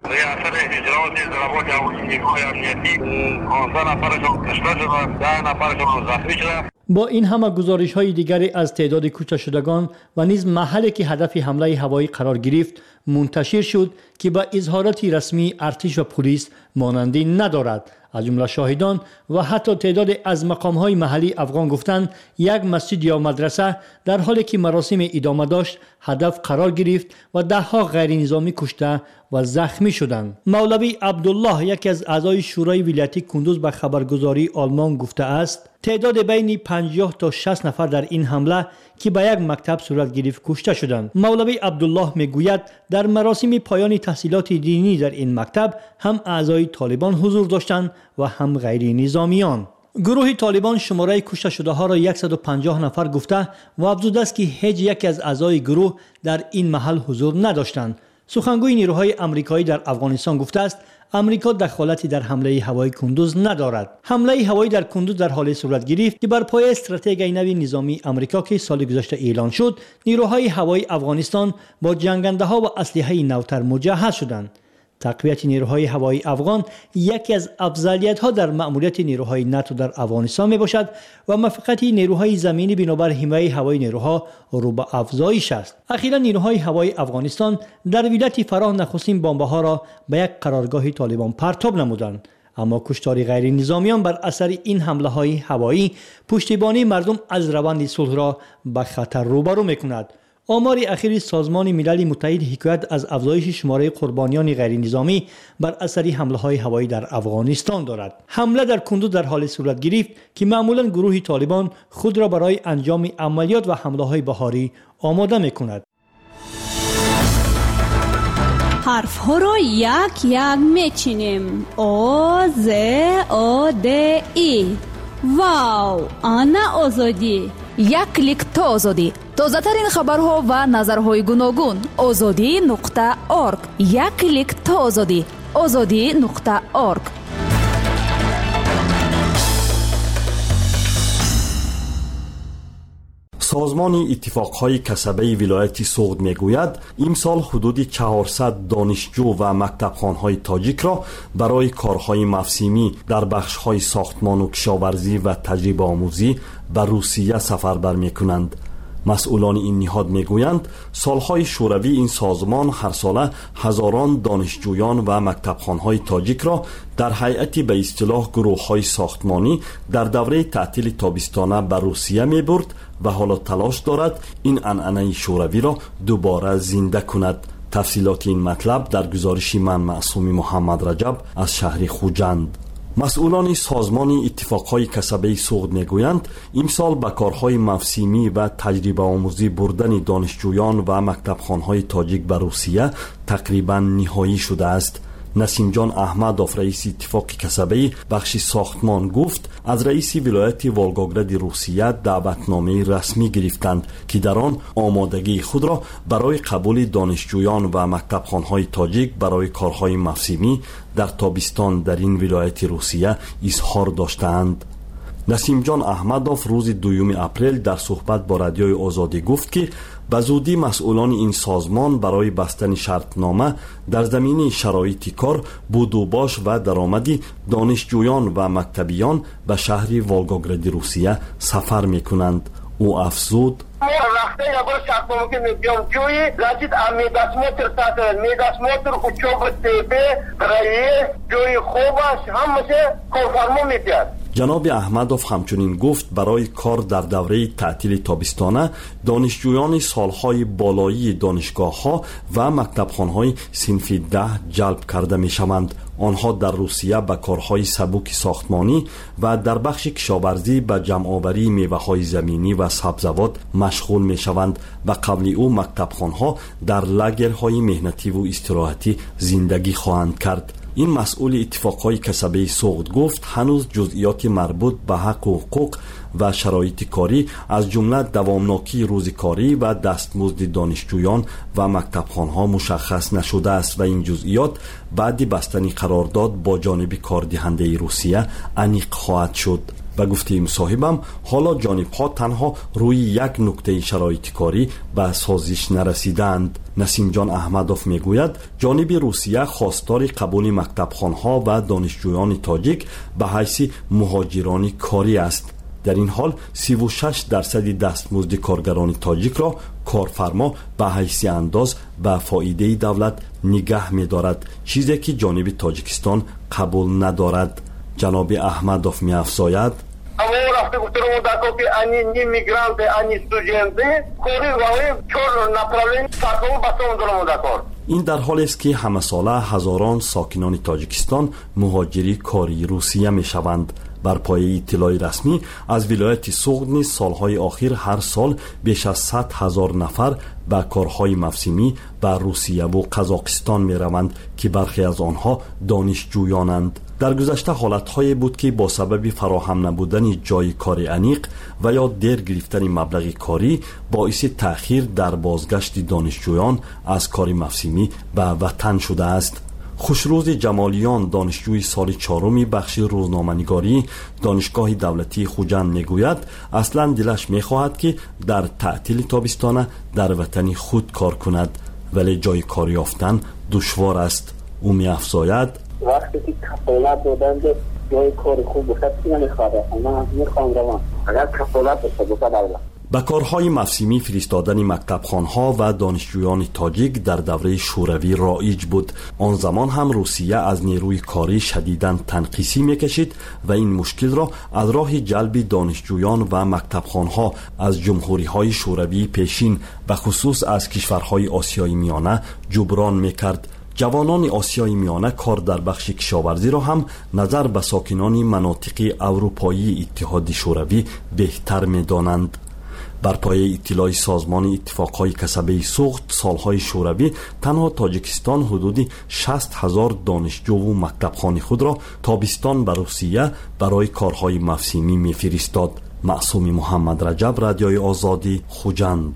Speaker 22: با این همه گزارش های دیگری از تعداد کشته شدگان و نیز محلی که هدف حمله هوایی قرار گرفت منتشر شد که با اظهارات رسمی ارتش و پلیس مانندی ندارد. از جمله شاهدان و حتی تعداد از مقام‌های محلی افغان گفتند یک مسجد یا مدرسه در حالی که مراسم ادامه داشت هدف قرار گرفت و ده‌ها غیر نظامی کشته و زخمی شدند. مولوی عبدالله یکی از اعضای شورای ولایتی کندوز به خبرگزاری آلمان گفته است تعداد بین 50 تا 60 نفر در این حمله که به یک مکتب صورت گرفت کشته شدند. مولوی عبدالله میگوید در مراسم پایان تحصیلات دینی در این مکتب هم اعضای طالبان حضور داشتند و هم غیر نظامیان. گروه طالبان شماره کشته شده ها را 150 نفر گفته و افزوده است که هیچ یک از اعضای گروه در این محل حضور نداشتند. سخنگوی نیروهای آمریکایی در افغانستان گفته است امریکا دخالتی در حمله هوایی کندوز ندارد. حمله هوایی در کندوز در حال صورت گرفت که بر پایه استراتژی نوی نظامی آمریکا که سال گذشته اعلان شد، نیروهای هوایی افغانستان با جنگنده‌ها و اسلحه نوتر مجهز شدند. تقویت نیروهای هوایی افغان یکی از افضلیت‌ها در مأموریت نیروهای ناتو در افغانستان میباشد و موفقیت نیروهای زمینی بنابر حمایت هوایی نیروها رو به افزایش است. اخیراً نیروهای هوایی افغانستان در ولایت فراه نخستین بمب‌ها را به یک قرارگاه طالبان پرتاب نمودند. اما کشتار غیر نظامیان بر اثر این حمله‌های هوایی پشتیبانی مردم از روند صلح را به خطر روبرو می‌کند. آمار اخیر سازمان ملل متحد حکایت از افزایش شماره قربانیان غیر نظامی بر اثر حمله‌های هوایی در افغانستان دارد. حمله در کندوز در حال صورت گرفت که معمولاً گروه طالبان خود را برای انجام عملیات و حمله‌های بهاری آماده می‌کند.
Speaker 16: حرف‌ها را یک یک می‌چینیم. آ ز آ د ای. واو، آنا آزادی.
Speaker 4: یک کلیک تا آزادی. تازه‌ترین خبرها و نظرهای گوناگون. azadi.org. یک کلیک تا آزادی. azadi.org.
Speaker 6: سازمان اتفاقهای کسبه ولایت سوغد میگوید امسال حدود 400 دانشجو و مکتبخوانهای تاجیک را برای کارهای موسمی در بخشهای ساختمان و کشاورزی و تجربه آموزی به روسیه سفربر میکنند. مسئولان این نهاد میگویند سالهای شوروی این سازمان هر ساله هزاران دانشجویان و مکتبخوانهای تاجیک را در هیئتی به اصطلاح گروههای ساختمانی در دوره تعطیل تابستانه به روسیه میبرد و حالا تلاش دارد این عنعنه شوروی را دوباره زنده کند. تفصیلات این مطلب در گزارش من معصومی محمد رجب از شهر خوجند. مسئولان سازمان اتفاقهای کسبه سوغد میگویند امسال به کارهای موسمی و تجربه آموزی بردن دانشجویان و مکتبخوانهای تاجیک به روسیه تقریبا نهایی شده است. نسیم جان احمدوف رئیس اتفاق کسبه بخش ساختمان گفت از رئیس ولایت والگوگراد روسیه دعوتنامه رسمی گرفتند که در آن آمادگی خود را برای قبول دانشجویان و مکتبخوانهای تاجیک برای کارهای موسمی در تابستان در این ولایت روسیه اظهار داشتند. نسیم جان احمدوف روز 2 اپریل در صحبت با رادیوی آزادی گفت که به زودی مسئولان این سازمان برای بستن شرطنامه در زمینه شرایط کار، بود و باش و درآمدی دانشجویان و مکتبیان به شهر والگوگراد روسیه سفر میکنند. او افزود
Speaker 7: وقتی نبر شخصم که میگم جوی لازم امیداس موتر تاتر میداس موتر کوچوب تیپه رئیس جوی خوبش همشه کنفرمو میتیاد.
Speaker 6: جناب احمدوف همچنین گفت برای کار در دوره تعطیل تابستانه دانشجویان سالهای بالایی دانشگاه‌ها و مکتبخانه‌های صنف 10 جلب کرده می‌شوند. آنها در روسیه به کارهای سبک ساختمانی و در بخش کشاورزی به جمع‌آوری میوه‌های زمینی و سبزوات مشغول می‌شوند و قبل او مکتبخانه‌ها در لاگرهای مهنتی و استراحتی زندگی خواهند کرد. این مسئول اتفاقهای کسبه سوخت گفت هنوز جزئیات مربوط به حق و حقوق و شرایط کاری از جمله دوامناکی روزکاری و دستمزد دانشجویان و مکتبخانه‌ها مشخص نشده است و این جزئیات بعد بستن قرارداد با جانب کاردهنده روسیه انیق خواهد شد. و گفته مصاحبم حالا جانب‌ها تنها روی یک نکته شرایط کاری به سازش نرسیدند. نسیم جان احمدوف میگوید جانب روسیه خواستار قبول مکتبخانه‌ها و دانشجویان تاجیک به حیث مهاجران کاری است. در این حال 36% دستمزد کارگران تاجیک را کارفرما به حیث انداز به فایده دولت نگه می‌دارد، چیزی که جانب تاجیکستان قبول ندارد. جناب احمدوف می‌افزاید
Speaker 7: اما رفته گفتم داکو که انی نی میگرانت انی استودنت کوری واوی چور نپرالین ساکو باتون دارم داکور.
Speaker 6: این در حالی است که همه ساله هزاران ساکنان تاجیکستان مهاجری کاری روسیه می‌شوند. بر پایه اطلاع رسمی از ولایت سوغد نیز سالهای اخیر هر سال بیش از 100,000 نفر به کارهای موسمی به روسیه و قزاقستان می روند که برخی از آنها دانشجویانند. در گذشته حالت‌هایی بود که با سبب فراهم نبودن جای کار انیق و یا دیر گرفتن مبلغ کاری باعث تأخیر در بازگشت دانشجویان از کار موسمی به وطن شده است. خوشروز جمالیان دانشجوی سال 4 بخش روزنامه‌نگاری دانشگاه دولتی خوجند میگوید اصلا دلش میخواهد که در تعطیل تابستانه در وطن خود کار کند ولی جای کار یافتن دشوار است. او می‌افزاید
Speaker 7: وقتی که کفالت دادن جای کار خوب بخواد نمیخواد من میخوام روان اگر کفالت داشته باشه
Speaker 6: به کارهای موسمی فرستادن مکتبخانه‌ها و دانشجویان تاجیک در دوره شوروی رایج بود. آن زمان هم روسیه از نیروی کاری شدیداً تنقیصی میکشید و این مشکل را از راه جلب دانشجویان و مکتبخانه‌ها از جمهوری‌های شوروی پیشین به خصوص از کشورهای آسیای میانه جبران میکرد. جوانان آسیای میانه کار در بخش کشاورزی را هم نظر به ساکنان مناطق اروپایی اتحاد شوروی بهتر می‌دانند. بر پایه اطلاع سازمان اتفاقهای کسبه سوخت سالهای شوروی تنها تاجیکستان حدود 60,000 دانشجو و مکتبخانه خود را تابستان به روسیه برای کارهای موسمی می‌فرستاد. معصوم محمد رجب، رادیوی آزادی، خوجند.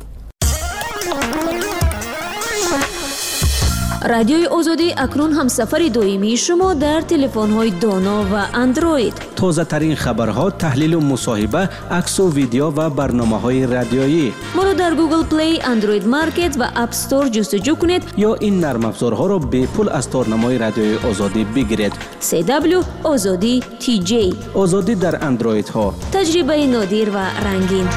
Speaker 1: رادیوی آزادی اکنون هم سفر دائمی شما در تلفن‌های دانا و اندروید.
Speaker 9: تازه ترین خبرها، تحلیل و مصاحبه، عکس و ویدیو و برنامه‌های رادیویی.
Speaker 1: ما را در گوگل پلی، اندروید مارکت و اپ استور جستجو کنید
Speaker 9: یا این نرم افزارها را به پول از تارنمای رادیوی آزادی بگیرید.
Speaker 1: CW آزادی TJ
Speaker 9: آزادی در اندروید ها.
Speaker 1: تجربه نادر و رنگین.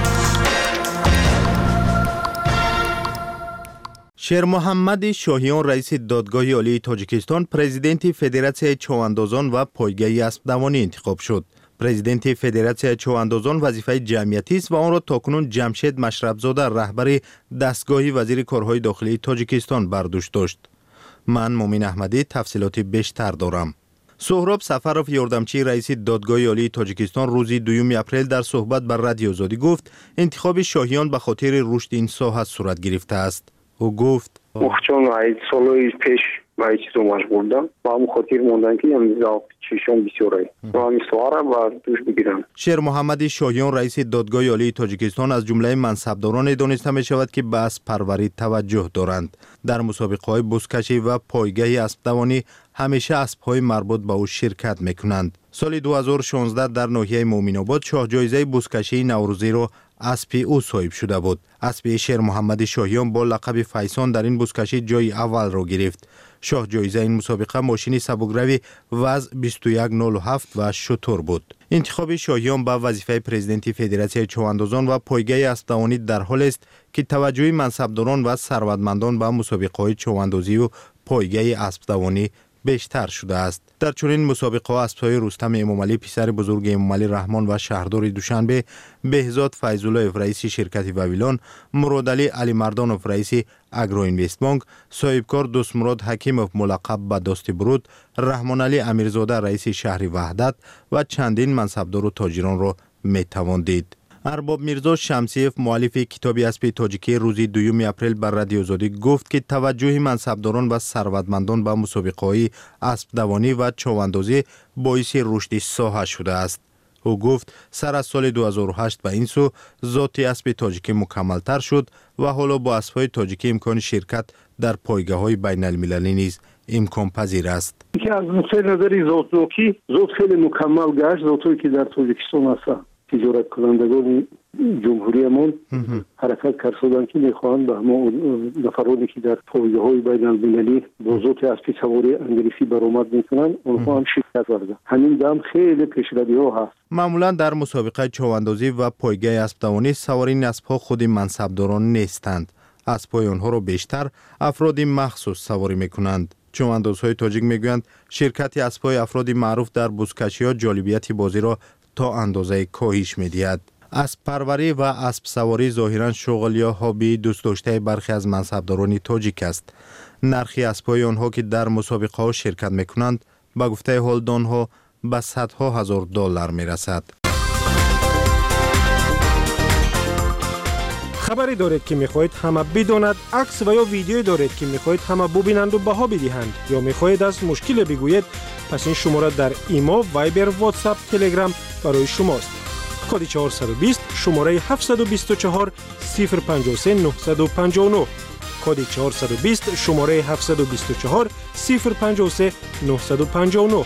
Speaker 17: شیر محمد شاهیان رئیس دادگاه عالی تاجیکستان پرزیدنت فدراسیون چواندازان و پایگاه اسب دوانی انتخاب شد. پرزیدنت فدراسیون چواندازان وظیفه جمعیتی است و آن را تاکنون جمشید مشربزاده رهبر دستگاه وزیر کارهای داخلی تاجیکستان بر دوش داشت. من مومن احمدی تفصیلات بیشتر دارم. سهراب سفرов یاردمچی رئیس دادگاه عالی تاجیکستان روز 2 اپریل در صحبت بر رادیو آزادی گفت انتخاب شاهیان به خاطر رشد این ساحه صورت گرفته است. او گفت
Speaker 8: چون از سالهای پیش به چیزو مشغول بودم و همون خاطر موندن که امضا چشم بسیاره و همین سواره و دوش بگیرم.
Speaker 17: شیر محمد شاهیان رئیس دادگاه عالی تاجیکستان از جمله منصبداران دانسته می شود که به اسب پروری توجه دارند. در مسابقه‌های بزکشی و پایگاه اسب دوانی همیشه اسب‌های مربوط به او شرکت می‌کنند. سال 2016 در ناحیه مومن‌آباد شاه جایزه بزکشی نوروزی را اسب او صاحب شده بود. اسب شیر محمد شاهیان با لقب فیسان در این بزکشی جای اول را گرفت. شاه جایزه این مسابقه ماشین سبکروی وز 2107 و شتر بود. انتخاب شاهیان به وظیفه پرزیدنت فدراسیون چواندازان و پایگاه اسبدوانی در حال است که توجه منصبداران و ثروتمندان به مسابقه‌های چواندازی و پایگاه اسبدوانی بیشتر شده است. در چنین مسابقه ها اسب‌های رستم امامعلی پسر بزرگ امامعلی رحمان و شهردار دوشنبه، بهزاد فیض‌الله رئیس شرکت وویلان، مرادعلی علی مردانوف رئیس اگرو اینوست بانک، صاحبکار دوستمراد حکیموف ملقب به دست برود، رحمان علی امیرزاده رئیس شهر وحدت و چندین منصبدار و تاجران را میتوان دید. ارباب میرزا شمسیف مؤلف کتاب اسب تاجیکی روز 2 اپریل بر رادیو آزادی گفت که توجه منصبداران و ثروتمندان به مسابقه‌های اسبدوانی و چواندازی باعث رشد ساحه شده است. او گفت سر از سال 2008 به این سو ذات اسب تاجیکی مکمل‌تر شد و حالا با اسب‌های تاجیکی امکان شرکت در پایگاه‌های بین‌المللی نیز امکان پذیر است.
Speaker 10: که از نظر ذاتی ذات خیلی مکمل گشت، ذاتی که در تاجیکستان هست. تجارت کنندگان جمهوریمان حرکت کردند که میخواهند به همه نفرانی که در پایگاه‌های بین‌المللی با ذات اسب سواری انگلیسی برآمد میکنند اونها هم شرکت ورزند. همین دم خیلی پیشروی‌ها هست.
Speaker 17: معمولا در مسابقه چواندازی و پایگاه اسبدوانی سوارین اسب‌ها خود منصبداران نیستند. اسب‌های آنها را بیشتر افراد مخصوص سواری میکنند. چواندازهای تاجیک میگویند شرکت اسب‌های افراد معروف در بزکشی‌ها جالبیت بازی را تا اندازه کاهش می‌دهد. اسب پروری و اسب سواری ظاهراً شغل یا هابی دوست داشته برخی از منصبداران تاجیک است. نرخ اسب‌های آنها که در مسابقه‌ها شرکت می‌کنند به گفته هولدان‌ها به صدها هزار دلار می‌رسد.
Speaker 11: خبری دارید که می‌خواهید همه بداند، عکس و یا ویدیویی دارید که می‌خواهید همه ببینند و بها بدهند یا می‌خواهید از مشکل بگویید، پس این شماره در ایما، وایبر، واتساپ، تلگرام برای شماست. کد 420 شماره 724 053 959 کد 420 شماره 724 053 959.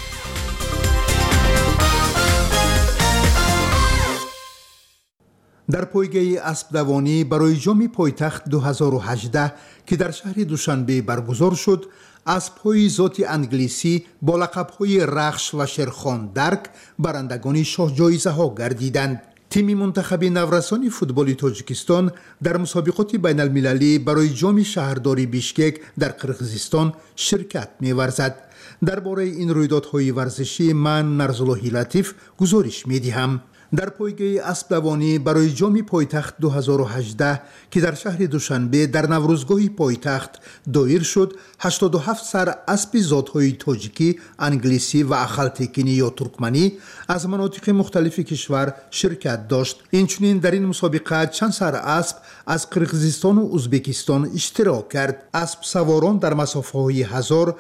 Speaker 3: در پایگاه اسبدوانی برای جام پایتخت 2018 که در شهر دوشنبه برگزار شد، اسب‌های ذات انگلیسی با لقب‌های رخش و شرخان درک برندگان شاه جایزه ها گردیدند. تیم منتخب نورسان فوتبال تاجیکستان در مسابقات بین المللی برای جام شهرداری بیشکک در قرقیزستان شرکت می‌ورزد. درباره این رویدادهای ورزشی من نرزاللهی لطیف گزارش می‌دهم. در پایگاه اسبدوانی برای جام پایتخت 2018 که در شهر دوشنبه در نوروزگاه پایتخت دایر شد، 87 سر اسب ذات‌های تاجیکی، انگلیسی و اخالتکینی یا ترکمنی از مناطق مختلف کشور شرکت داشت. اینچنین در این مسابقه چند سر اسب از قرقیزستان و ازبکستان اشتراک کرد. اسب سواران در مسافه‌های 1000،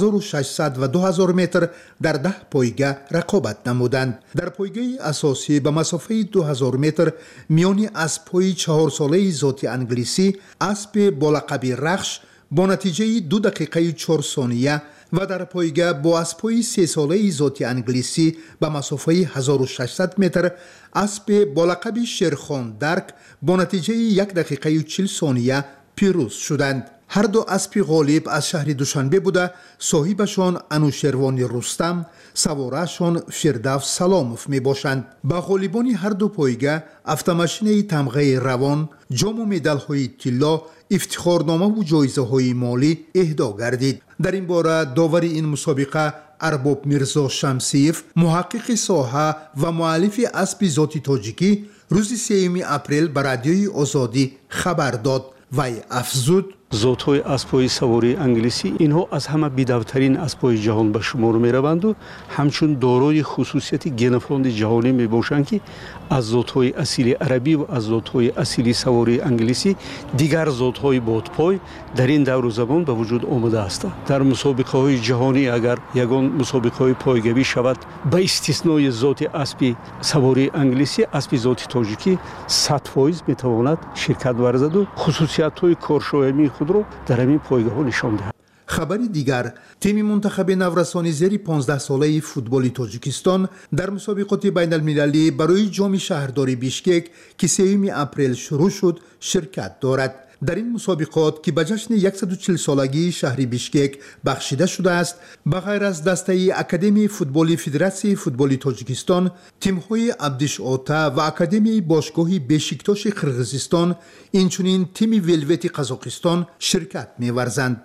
Speaker 3: 1600 و 2000 متر در 10 پایگاه رقابت نمودند. در پایگاه اساسی به مسافه 2000 متر میان اسب‌های 4 ساله ذات انگلیسی، اسب با لقب رخش با نتیجه 2 دقیقه 4 ثانیه و در پایگاه با اسب‌های 3 ساله ذات انگلیسی به مسافه 1600 متر، اسب با لقب شرخان درک با نتیجه 1 دقیقه 40 ثانیه پیروز شدند. هر دو اسب غالب از شهر دوشنبه بوده، صاحبشان انوشروان رستم، سوارشان فردوس سلاموف می باشند. به غالبان هر دو پایگاه автомашинаи тамғаи равон, ҷому медалҳои тилло, ифтихорнома ва ҷоизаҳои молӣ эҳдо гардид. дар ин бора довари ин мусобиқа арбоб мирзо шамсиев, муҳаққиқи соҳа ва муаллифи аспи зоти тоҷикӣ рӯзи 3 апрел ба радиои озодӣ хабар дод. вай афзуд:
Speaker 23: зотҳои аспҳои савории англисӣ инҳо аз ҳама бидавтарин аспҳои ҷаҳон ба шумор мераванду ҳамчун дорои хусусияти генофонди ҷаҳонӣ мебошанд ки аз зотҳои асили арабӣ ва аз зотҳои асили савории англисӣ дигар зотҳои бодпой дар ин давру замон ба вуҷуд омада ҳастанд. дар мусобиқаҳои ҷаҳонӣ агар ягон мусобиқаҳои пойгавӣ шавад, ба истиснои зоти аспи савории англисӣ, аспи зоти тоҷикӣ 100% метавонад ширкат варзаду хусусиятҳои коршоямии خودرو در همین پایگاه نشان دهد.
Speaker 3: خبری دیگر، تیم منتخب نورسان زیر 15 ساله فوتبال تاجیکستان در مسابقات بین المللی برای جام شهرداری بیشکک که 3 اپریل شروع شد شرکت دارد.
Speaker 2: در این مسابقات که به جشن 140 سالگی شهر بیشکک بخشیده شده است، بغیر از دسته اکادمی فوتبالی فدراسیون فوتبال تاجیکستان، تیم‌های عبدش اوتا و اکادمی باشگاه بشیکتاش قرغیزستان، اینچنین تیم ولوت قزاقستان شرکت می‌ورزند.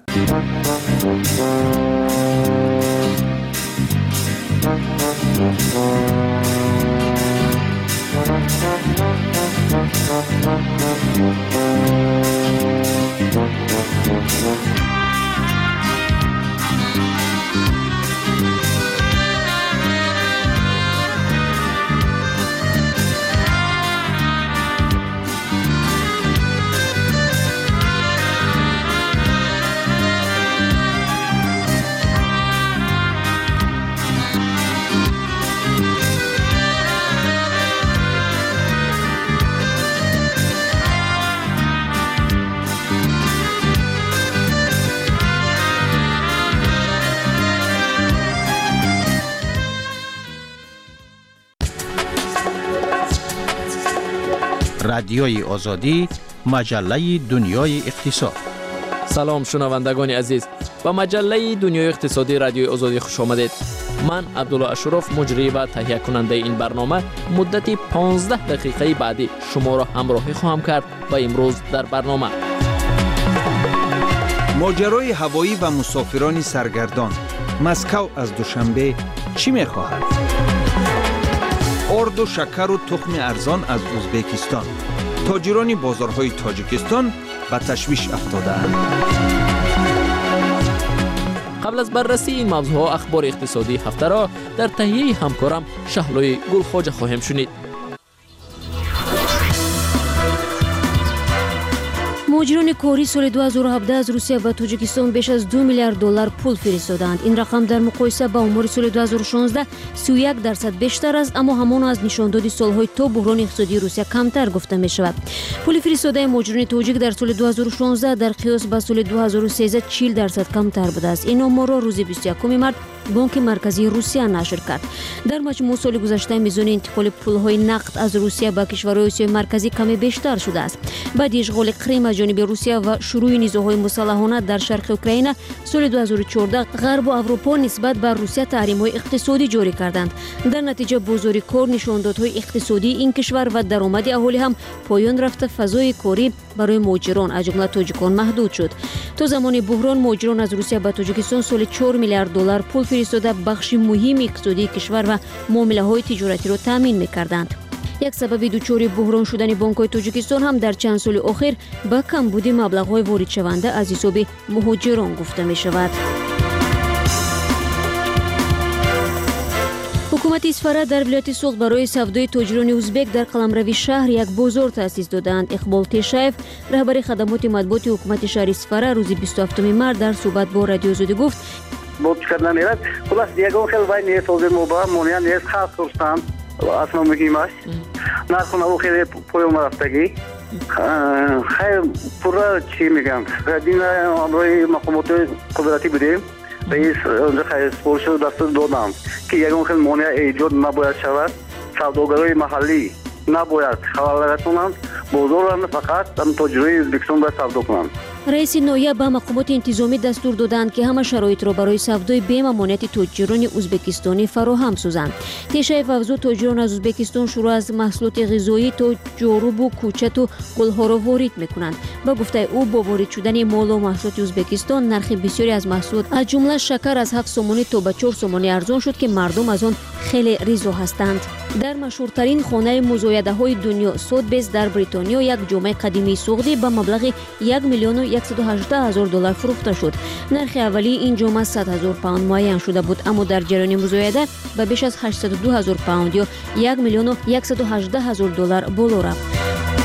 Speaker 12: رادیوی آزادی، مجله دنیای اقتصاد.
Speaker 14: سلام شنوندگان عزیز، به مجله دنیای اقتصادی رادیوی آزادی خوش آمدید. من عبدالله اشرف مجری و تهیه کننده این برنامه مدت 15 دقیقه بعدی شما را همراهی خواهم کرد و امروز در برنامه
Speaker 12: ماجرای هوایی و مسافران سرگردان. مسکو از دوشنبه چی می‌خواهد؟ آرد و شکر و تخم ارزان از ازبکستان. تاجران بازارهای تاجیکستان به تشویش افتاده‌اند.
Speaker 14: قبل از بررسی این موضوعات اخبار اقتصادی هفته را در تهیه همکارم شهلوی گلخواجه خواهیم شنید.
Speaker 1: مهاجران کاری سال 2017 از روسیه و تاجیکستان بیش از 2 میلیارد دلار پول فرستادند. این رقم در مقایسه با آمار سال 2016 31% بیشتر است، اما همان از نشانداد سالهای تا بحران اقتصادی روسیه کمتر گفته می شود. پول فرستاده مهاجران تاجیک در سال 2016 در قیاس با سال 2013 40% کمتر بوده است. این آمار را روز 21 مارس بانک مرکزی روسیه نشر کرد. در مجموع سال گذشته میزان انتقال پولهای نقد از روسیه به کشورهای آسیای مرکزی کمی بیشتر شده است. بعد اشغال کریم از جانب روسیه و شروع نیزوهای مسلحانه در شرق اوکراین سال 2014 غرب و اروپا نسبت به روسیه تحریم‌های اقتصادی جاری کردند. در نتیجه بازار کار، نشاندادهای اقتصادی این کشور و درآمد اهالی هم پایان رفته. فضای کاری برای مهاجران از جمله تاجیکان محدود شد. تا زمان بحران مهاجران از روسیه به تاجیکستان سال 4 میلیارد دلار پول فرستاده بخش مهم اقتصادی کشور و معامله‌های تجارتی را تامین می‌کردند. یک سبب دوچاری بحران شدن بانک‌های تاجیکستان هم در چند سال اخیر به کمبود مبلغ‌های وارد شونده از حساب مهاجران گفته می‌شود. حکومت اسفره در ولایت سوغد برای سودای تاجران ازبک در قلمروی شهر یک بازار تأسیس دادند. اقبال تشایف رهبر خدمات مطبوعات حکومت شهر اسفره روز 27 مارس در صحبت با رادیو آزادی گفت:
Speaker 24: بود کردن میرد خلاص دیگه خیلی وای نیست از موبایل مونیا نیست خاص کردن اصلا مهم است نرخونه او خیلی پایین رفتگی خیلی پورا چی میگم قدیم روی مقامات قدرتی بودیم رئیس اونجا خیلی سپورشو دست دادم که یکم خیلی مونیا ایجاد نباید شود سوداگرای محلی نباید خلال کنند بازار فقط هم تاجرای ازبکستان باید سودا کنند.
Speaker 1: رئیس نایب به مقامات انتظامی دستور دادند که همه شرایط را برای سودای بیم امانت تاجران ازبکستانی فراهم سازند. تشایف افزود تاجران از ازبکستان شروع از محصولات غذایی تا جاروب و کوچت و گلها را وارد میکنند. با گفته او با وارد شدن مال و محصولات ازبکستان نرخ بسیاری از محصولات از جمله شکر از 7 سومانی تا به 4 سومانی ارزان شد که مردم از آن خیلی رضا هستند. در مشهورترین خانه مزایده های دنیا سودبیز در بریتانیا یک جامعه قدیمی سوغدی به مبلغ 1,118,000 دلار فروخته شد. نرخ اولی این جامعه 100,000 پوند معین شده بود، اما در جریان مزایده به بیش از 802,000 پوند یا 1,118,000 دلار بالا رفت.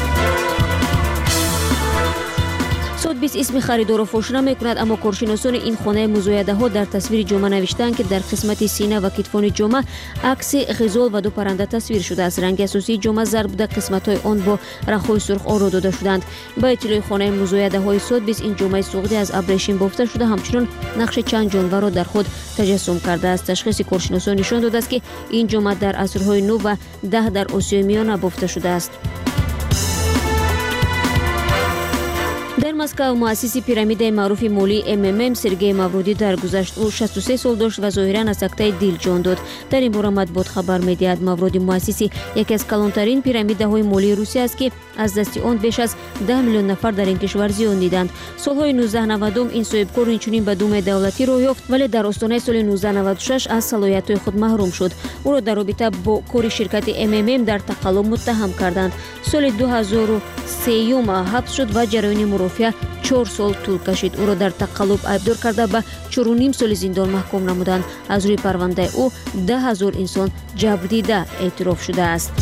Speaker 1: سودبیز اسم خریدار را فاش نمی‌کند، اما کارشناسان این خانه مزایده ها در تصویر جامعه نوشتند که در قسمت سینه و کتفان جامعه عکس غزال و دو پرنده تصویر شده است. رنگ اساسی جامعه زرد بوده، قسمت‌های آن با رخ‌های سرخ آرا داده شدند. با اطلاع خانه مزایده های سودبیز این جامعه سوغدی از ابریشم بافته شده، همچنین نقش چند جانور را در خود تجسم کرده است. تشخیص کارشناسان نشان داده است که این جامعه در عصرهای نو و 10 در آسیای میانه بافته شده است. در مسکو مؤسس پیرامید معروف مولی MMM سرگئی مورودی درگذشت. او 63 سال داشت و ظاهراً از سکته دل جان داد. در این باره مطبوعات خبر می‌دهد مورودی مؤسس یکی از کلانترین پیرامیدهای مولی روسیه است که از دست آن بیش از 10 میلیون نفر در این کشور زیان دیدند. سالهای 1990 این صاحبکار اینچنین به دوم دولتی راه یافت ولی در آستانه سال 1996 از صلاحیت‌های خود محروم شد. او را در رابطه با کار شرکت MMM در تقلب متهم کردند. سال 2003 حبس شد و جریان مرافعه 4 سال طول کشید. او را در تقلب ایبدار کرده به 4.5 سال زندان محکوم نمودند. از روی پرونده او 10,000 انسان جبر دیده اعتراف شده است.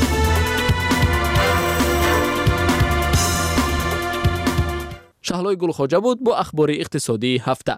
Speaker 14: شهلای گلخواجه بود با اخبار اقتصادی هفته.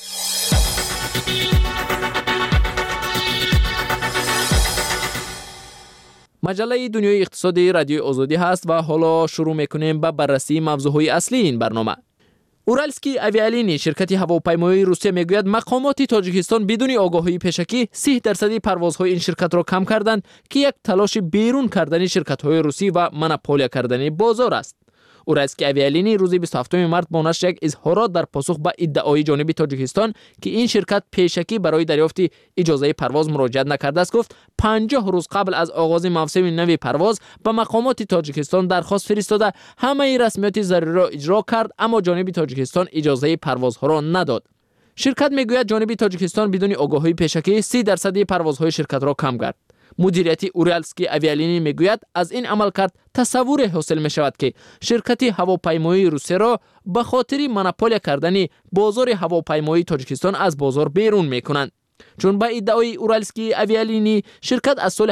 Speaker 14: مجله دنیای اقتصادی رادیو آزادی هست و حالا شروع میکنیم به بررسی موضوعهای اصلی این برنامه. اورالسکی اویالینی شرکت هواپیمایی روسیه میگوید مقامات تاجیکستان بدون آگاهی پیشکی 30% پروازهای این شرکت را کم کردند که یک تلاش بیرون کردن شرکت‌های روسی و مونوپولیا کردن بازار است. اورالسکی اویالینی روز 27 مارس با نشر یک اظهارات در پاسخ به ادعای جانب تاجیکستان که این شرکت پیشکی برای دریافت اجازه پرواز مراجعه نکرده است گفت 50 روز قبل از آغاز موسم نو پرواز به مقامات تاجیکستان درخواست فرستاده همه رسمیات ضروری را اجرا کرد اما جانب تاجیکستان اجازه پروازها را نداد. شرکت میگوید جانب تاجیکستان بدون آگاهی پیشکی 30% پروازهای شرکت را کم کرد. مدیریت اورالسکی اویالینی میگوید از این عملکرد تصور حاصل می شود که شرکت هواپیمایی روسیه را به خاطر مونوپولیا کردن بازار هواپیمایی تاجیکستان از بازار بیرون می کنند. چون به ادعای اورالسکی اویالینی شرکت از سال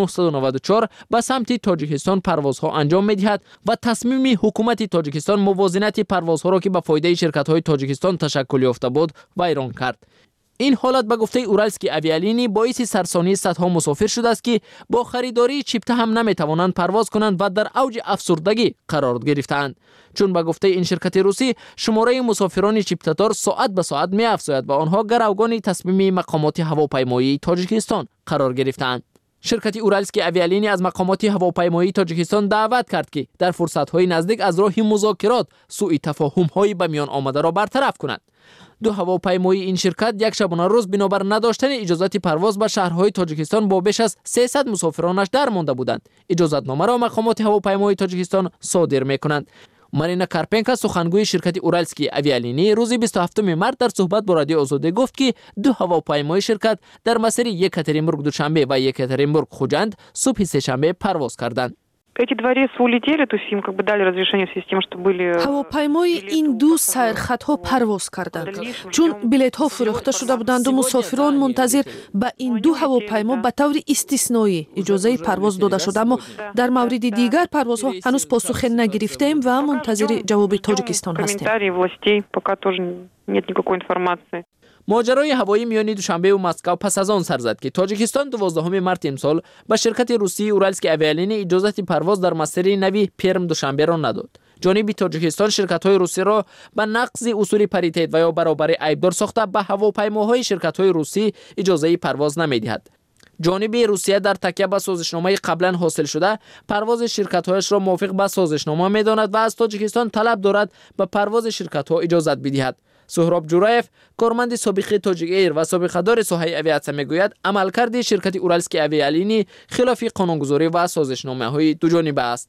Speaker 14: 1994 به سمت تاجیکستان پروازها انجام می دهد و تصمیم حکومت تاجیکستان موازنت پروازها را که به فایده شرکت های تاجیکستان تشکل یافته بود ویران کرد. این حالت به گفته اورالسکی اویالینی باعث سرسانی صدها مسافر شده است که با خریداری چیپته هم نمیتوانند پرواز کنند و در اوج افسردگی قرار گرفتند. چون به گفته این شرکت روسی شماره مسافران چیپته‌دار ساعت به ساعت می‌افزاید و آنها گروگان تصمیم مقامات هواپیمایی تاجیکستان قرار گرفتند. شرکت اورالسکی اویالینی از مقامات هواپیمایی تاجیکستان دعوت کرد که در فرصت‌های نزدیک از راه مذاکرات سوء تفاهم‌های به میان آمده را برطرف کنند. دو هواپیمایی این شرکت یک شبانه روز بنابر نداشتن اجازت پرواز به شهرهای تاجیکستان با بیش از 300 مسافرانش در مانده بودند. اجازتنامه را مقامات هواپیمایی تاجیکستان صادر می‌کنند. مارینا کارپنکا سخنگوی شرکت اورالسکی اویالینی روز 27 مارس در صحبت با رادیو آزادی گفت که دو هواپیمای شرکت در مسیر یکاترینبورگ دوشنبه و یکاترینبورگ خوجند صبح سه‌شنبه پرواز کردند.
Speaker 13: Эти два рейса улетели, то есть им как бы дали разрешение в связи с тем, что были...
Speaker 15: ҳавопаймои ин ду сайрхатҳо парвоз карданд. Чун билетҳо фурӯхта шуда буданду мусофирон мунтазир ба ин ду ҳавопаймо ба таври истисноӣ иҷозаи парвоз дода шуд. Аммо дар мавриди дигар парвозҳо ҳанӯз посухе нагирифтем ва мунтазири ҷавоби Тоҷикистон ҳастем.
Speaker 13: Комментарии властей пока тоже нет никакой информации.
Speaker 14: ماجرای هوایی میان دوشنبه و مسکو پس از آن سر زد که تاجیکستان 12 مارس امسال به شرکت روسی اورالسکی اویالینی اجازت پرواز در مسیر نوی پرم دوشنبه را نداد. جانب تاجیکستان شرکت‌های روسی را به نقض اصول پاریته و یا برابری ایبدار ساخته به هواپیماهای شرکت‌های روسی اجازه پرواز نمی‌دهد. جانب روسیه در تکیه به سازشنامه قبلا حاصل شده پرواز شرکت‌هایش را موافق به سازشنامه می‌داند و از تاجیکستان طلب دارد به پرواز شرکت‌ها اجازت بدهد. سهراب جورایف کارمند سابق تاجیک ایر و سابقه‌دار ساحه اویاسیون میگوید عملکرد شرکت اورالسکی اویالینی خلاف قانونگذاری و سازشنامه‌های دو جانبه است.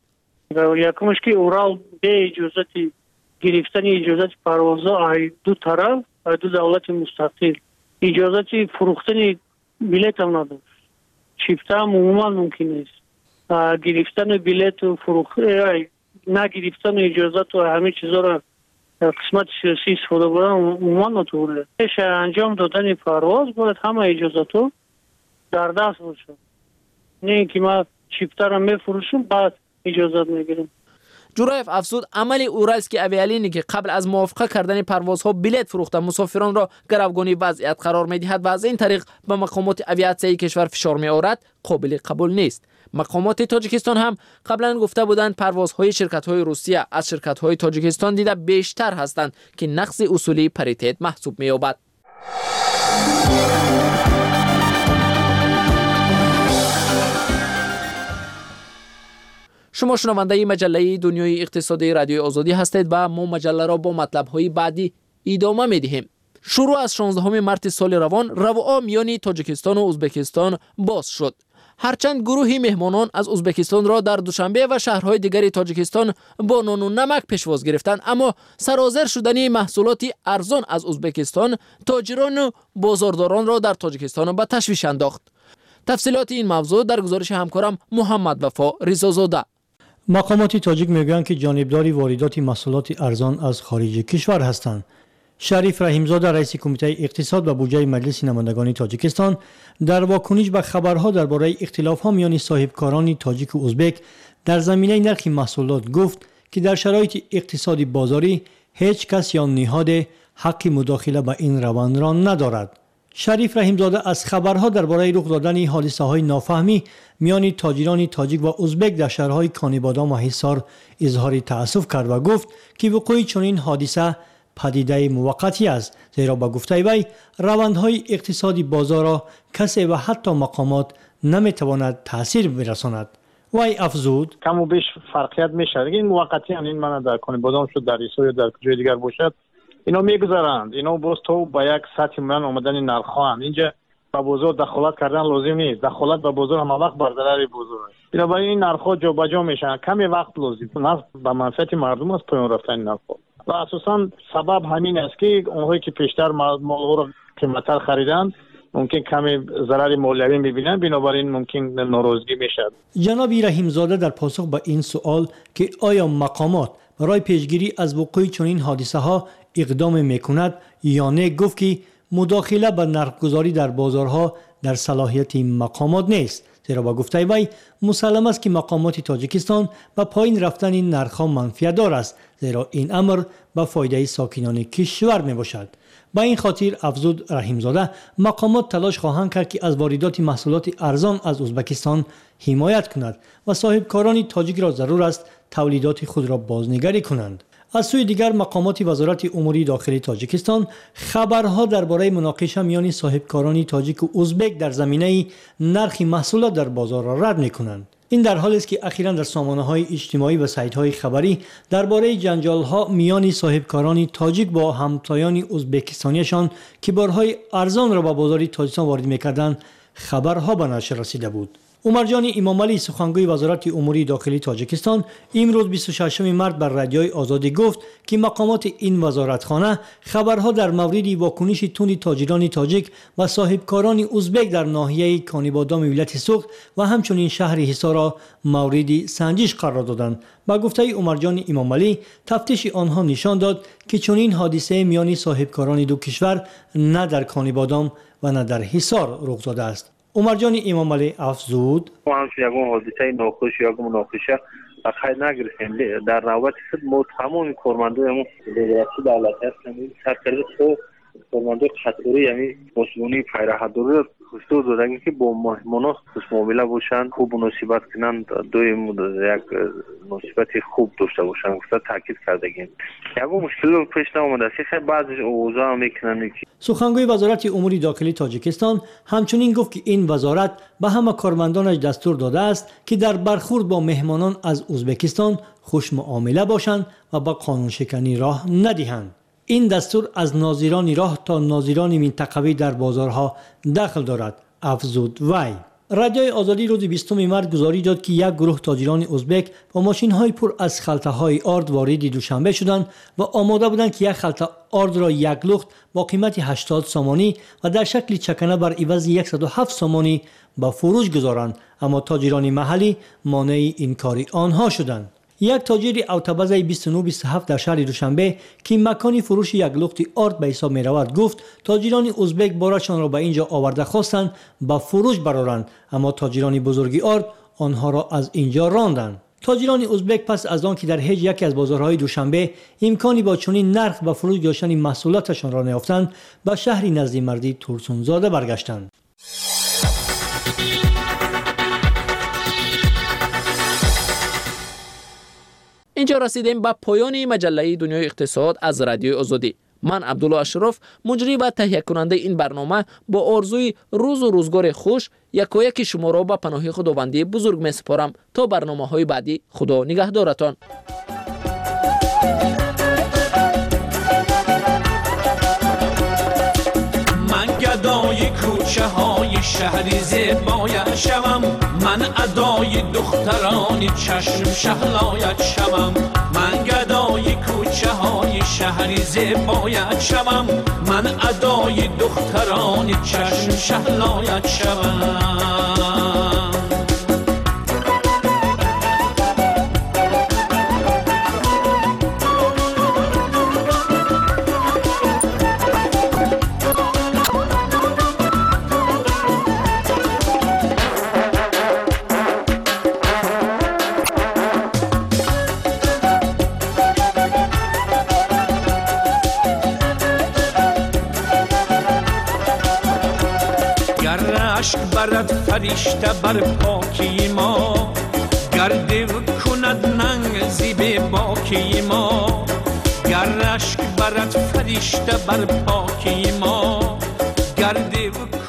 Speaker 18: یکمش که اورال به اجازت گرفتن اجازت پروازها از دو طرف از دو دولت مستقل اجازت فروختن بلیط هم نداشت. چیپته هم عموما ممکن است. گرفتن بلیط و فروختن نگرفتن اجازت و همه چیزا را قسمت سیاسی استفاده بودن عموما نطوره. انجام دادن پرواز باید همه اجازتو در دست باشه. نه اینکه ما چیپتر هم میفروشم بعد اجازت میگیرم.
Speaker 14: جورایف افزود عمل اورالسکی اویالینی که قبل از موافقه کردن پروازها بلیط فروخته مسافران را گروگانی وضعیت قرار میدهد و از این طریق به مقامات اویاسیون کشور فشار میآورد قابل قبول نیست. مقامات تاجیکستان هم قبلا گفته بودند پروازهای شرکت‌های روسیه از شرکت‌های تاجیکستان دیده بیشتر هستند که نقض اصولی پاریته محسوب می‌یابد. شما شنونده مجله دنیای اقتصادی رادیوی آزادی هستید و ما مجله را با مطلب‌های بعدی ادامه می‌دهیم. شروع از 16 مارس سال روان روابط میان تاجیکستان و ازبکستان باز شد. هرچند گروهی مهمانان از ازبکستان را در دوشنبه و شهرهای دیگری تاجیکستان با نان و نمک پیشواز گرفتند، اما سرازیر شدن محصولات ارزان از ازبکستان تاجران و بازارداران را در تاجیکستان به تشویش انداخت. تفصیلات این موضوع در گزارش همکارم محمد وفا رضازاده.
Speaker 22: مقامات تاجیک میگویند که جانبدار واردات محصولات ارزان از خارج کشور هستند. شریف رحیمزاده رئیس کمیته اقتصاد و بودجه مجلس نمایندگان تاجیکستان در واکنش به خبرها درباره اختلاف‌ها میان صاحبکاران تاجیک و ازبک در زمینه نرخ محصولات گفت که در شرایط اقتصادی بازاری هیچ کس یا نهاد حق مداخله به این روند را ندارد. شریف رحیمزاده از خبرها درباره رخ دادن حادثه‌های نافهمی میان تاجران تاجیک و ازبک در شهرهای کانیبادام و حصار اظهار تأسف کرد و گفت که وقوع چنین حادثه پدیده موقتی است، زیرا با گفته وی روندهای اقتصادی بازار را کسی و حتی مقامات نمیتواند تاثیر برساند. وی افزود
Speaker 5: کم و بیش فرقیت میشه، این موقتی این من در کانیبادام شد، در ایسا یا در کجای دیگر باشد، اینا میگذارند، اینا باز تو با یک سطح من آمدن نرخ‌ها اینجا با بازار دخالت کردن لازم نیست. دخالت با بازار هم وقت بر ضرر بازار است. بنابراین این نرخ‌ها جابجا میشن، کمی وقت لازم است به منفعت مردم است پایان رفتن نرخ‌ها. و اساساً سبب همین است که اونهایی که پیشتر مال‌ها را قیمت‌تر خریدند ممکن کمی ضرر مولوی می‌بینند، بنابراین ممکن ناراضگی میشد.
Speaker 22: جناب رحیمزاده در پاسخ به این سوال که آیا مقامات برای پیشگیری از وقوع چنین حادثه‌ها اقدام می‌کند یا نه، گفت که مداخله به نرخ‌گذاری در بازارها در صلاحیت مقامات نیست، زیرا با گفته وی مسلم است که مقامات تاجیکستان به پایین رفتن این نرخ‌ها منفعت دار است، زیرا این امر به فایده ساکنان کشور میباشد. با این خاطر افزود رحیمزاده مقامات تلاش خواهند کرد که از واردات محصولات ارزان از ازبکستان حمایت کند و صاحبکاران تاجیک را ضرور است تولیدات خود را بازنگری کنند. از سوی دیگر مقامات وزارت امور داخلی تاجیکستان خبرها درباره مناقشه میان صاحبکاران تاجیک و ازبک در زمینه نرخ محصولات در بازار را رد می‌کنند. این در حالی است که اخیراً در سامانه‌های اجتماعی و سایت‌های خبری درباره جنجال‌ها میان صاحبکاران تاجیک با همتایان ازبکستانیشان که بارهای ارزان را به بازار تاجیکستان وارد می‌کردند خبرها به نشر رسیده بود. عمرجان امامعلی سخنگوی وزارت امور داخلی تاجیکستان امروز 26 مارس بر رادیوی آزادی گفت که مقامات این وزارتخانه خبرها در مورد واکنش تند تاجران تاجیک و صاحبکاران ازبک در ناحیه کانیبادام ولایت سوخت و همچنین شهر حصار را مورد سنجش قرار دادند. با گفته عمرجان امامعلی تفتیش آنها نشان داد که چنین حادثه میان صاحبکاران دو کشور نه در کانیبادام و نه در حصار رخ داده است. عمرجان امامعلی افزود
Speaker 19: ما همچنین یک حادثه ناخوش یا مناقشه خیلی نگرفتیم. در نوبت خود ما تمام کارمندان فدراسیون دولت هستیم سرکرده تو کارمندان خطوری یعنی مسئولین پیراهداری خصوص دادن که با مهمانان خوش معامله باشند، خوب مناسبت کنند، یک مناسبت خوب داشته باشند. گفته تاکید کردگیم یک مشکل پیش نامده است، بعضی اوضاع میکنند.
Speaker 22: سخنگوی وزارت امور داخلی تاجیکستان همچنین گفت که این وزارت به همه کارمندانش دستور داده است که در برخورد با مهمانان از ازبکستان خوش معامله باشند و به قانون شکنی راه ندهند. این دستور از ناظران راه تا ناظران منطقوی در بازارها دخل دارد، افزود وی. رادیوی آزادی روز 20 مارس گزارش داد که یک گروه تاجران ازبک با ماشین‌های پر از خلطه‌های آرد وارد دوشنبه شدند و آماده بودند که یک خلطه آرد را یک لخت با قیمت 80 سامانی و در شکل چکنه بر عوض 107 سامانی به فروش گذارند، اما تاجران محلی مانع این کار آنها شدند. یک تاجر اتوباز 2927 در شهر دوشنبه که مکانی فروش یک لخت آرد به حساب می رود گفت تاجران ازبک بارشان را به اینجا آورده خواستند به فروش برارند، اما تاجران بزرگی آرد آنها را از اینجا راندند. تاجران ازبک پس از آن که در هیچ یک از بازارهای دوشنبه امکانی با چنین نرخ به فروش گذاشتن محصولاتشان را نیافتند به شهری نزد مردی ترسونزاده برگشتند.
Speaker 14: اینجا رسیدیم به پایان مجله دنیای اقتصاد از رادیوی آزادی. من عبدالله اشرف مجری و تهیه کننده این برنامه با آرزوی روز و روزگار خوش یکایک شما را به پناه خداوندی بزرگ می سپارم. تا برنامه‌های بعدی خدا نگهدارتان.
Speaker 4: گدای کوچه های شهری زیبایت شوم، من ادای دختران چشم شهلایت شوم. من گدای کوچه های شهری زیبایت شوم، من ادای دختران چشم شهلایت شوم. برد فرشته بر پاکی ما، گرده و کند ننگ زیب باکی ما. گر اشک برد فرشته بر پاکی ما، گرده و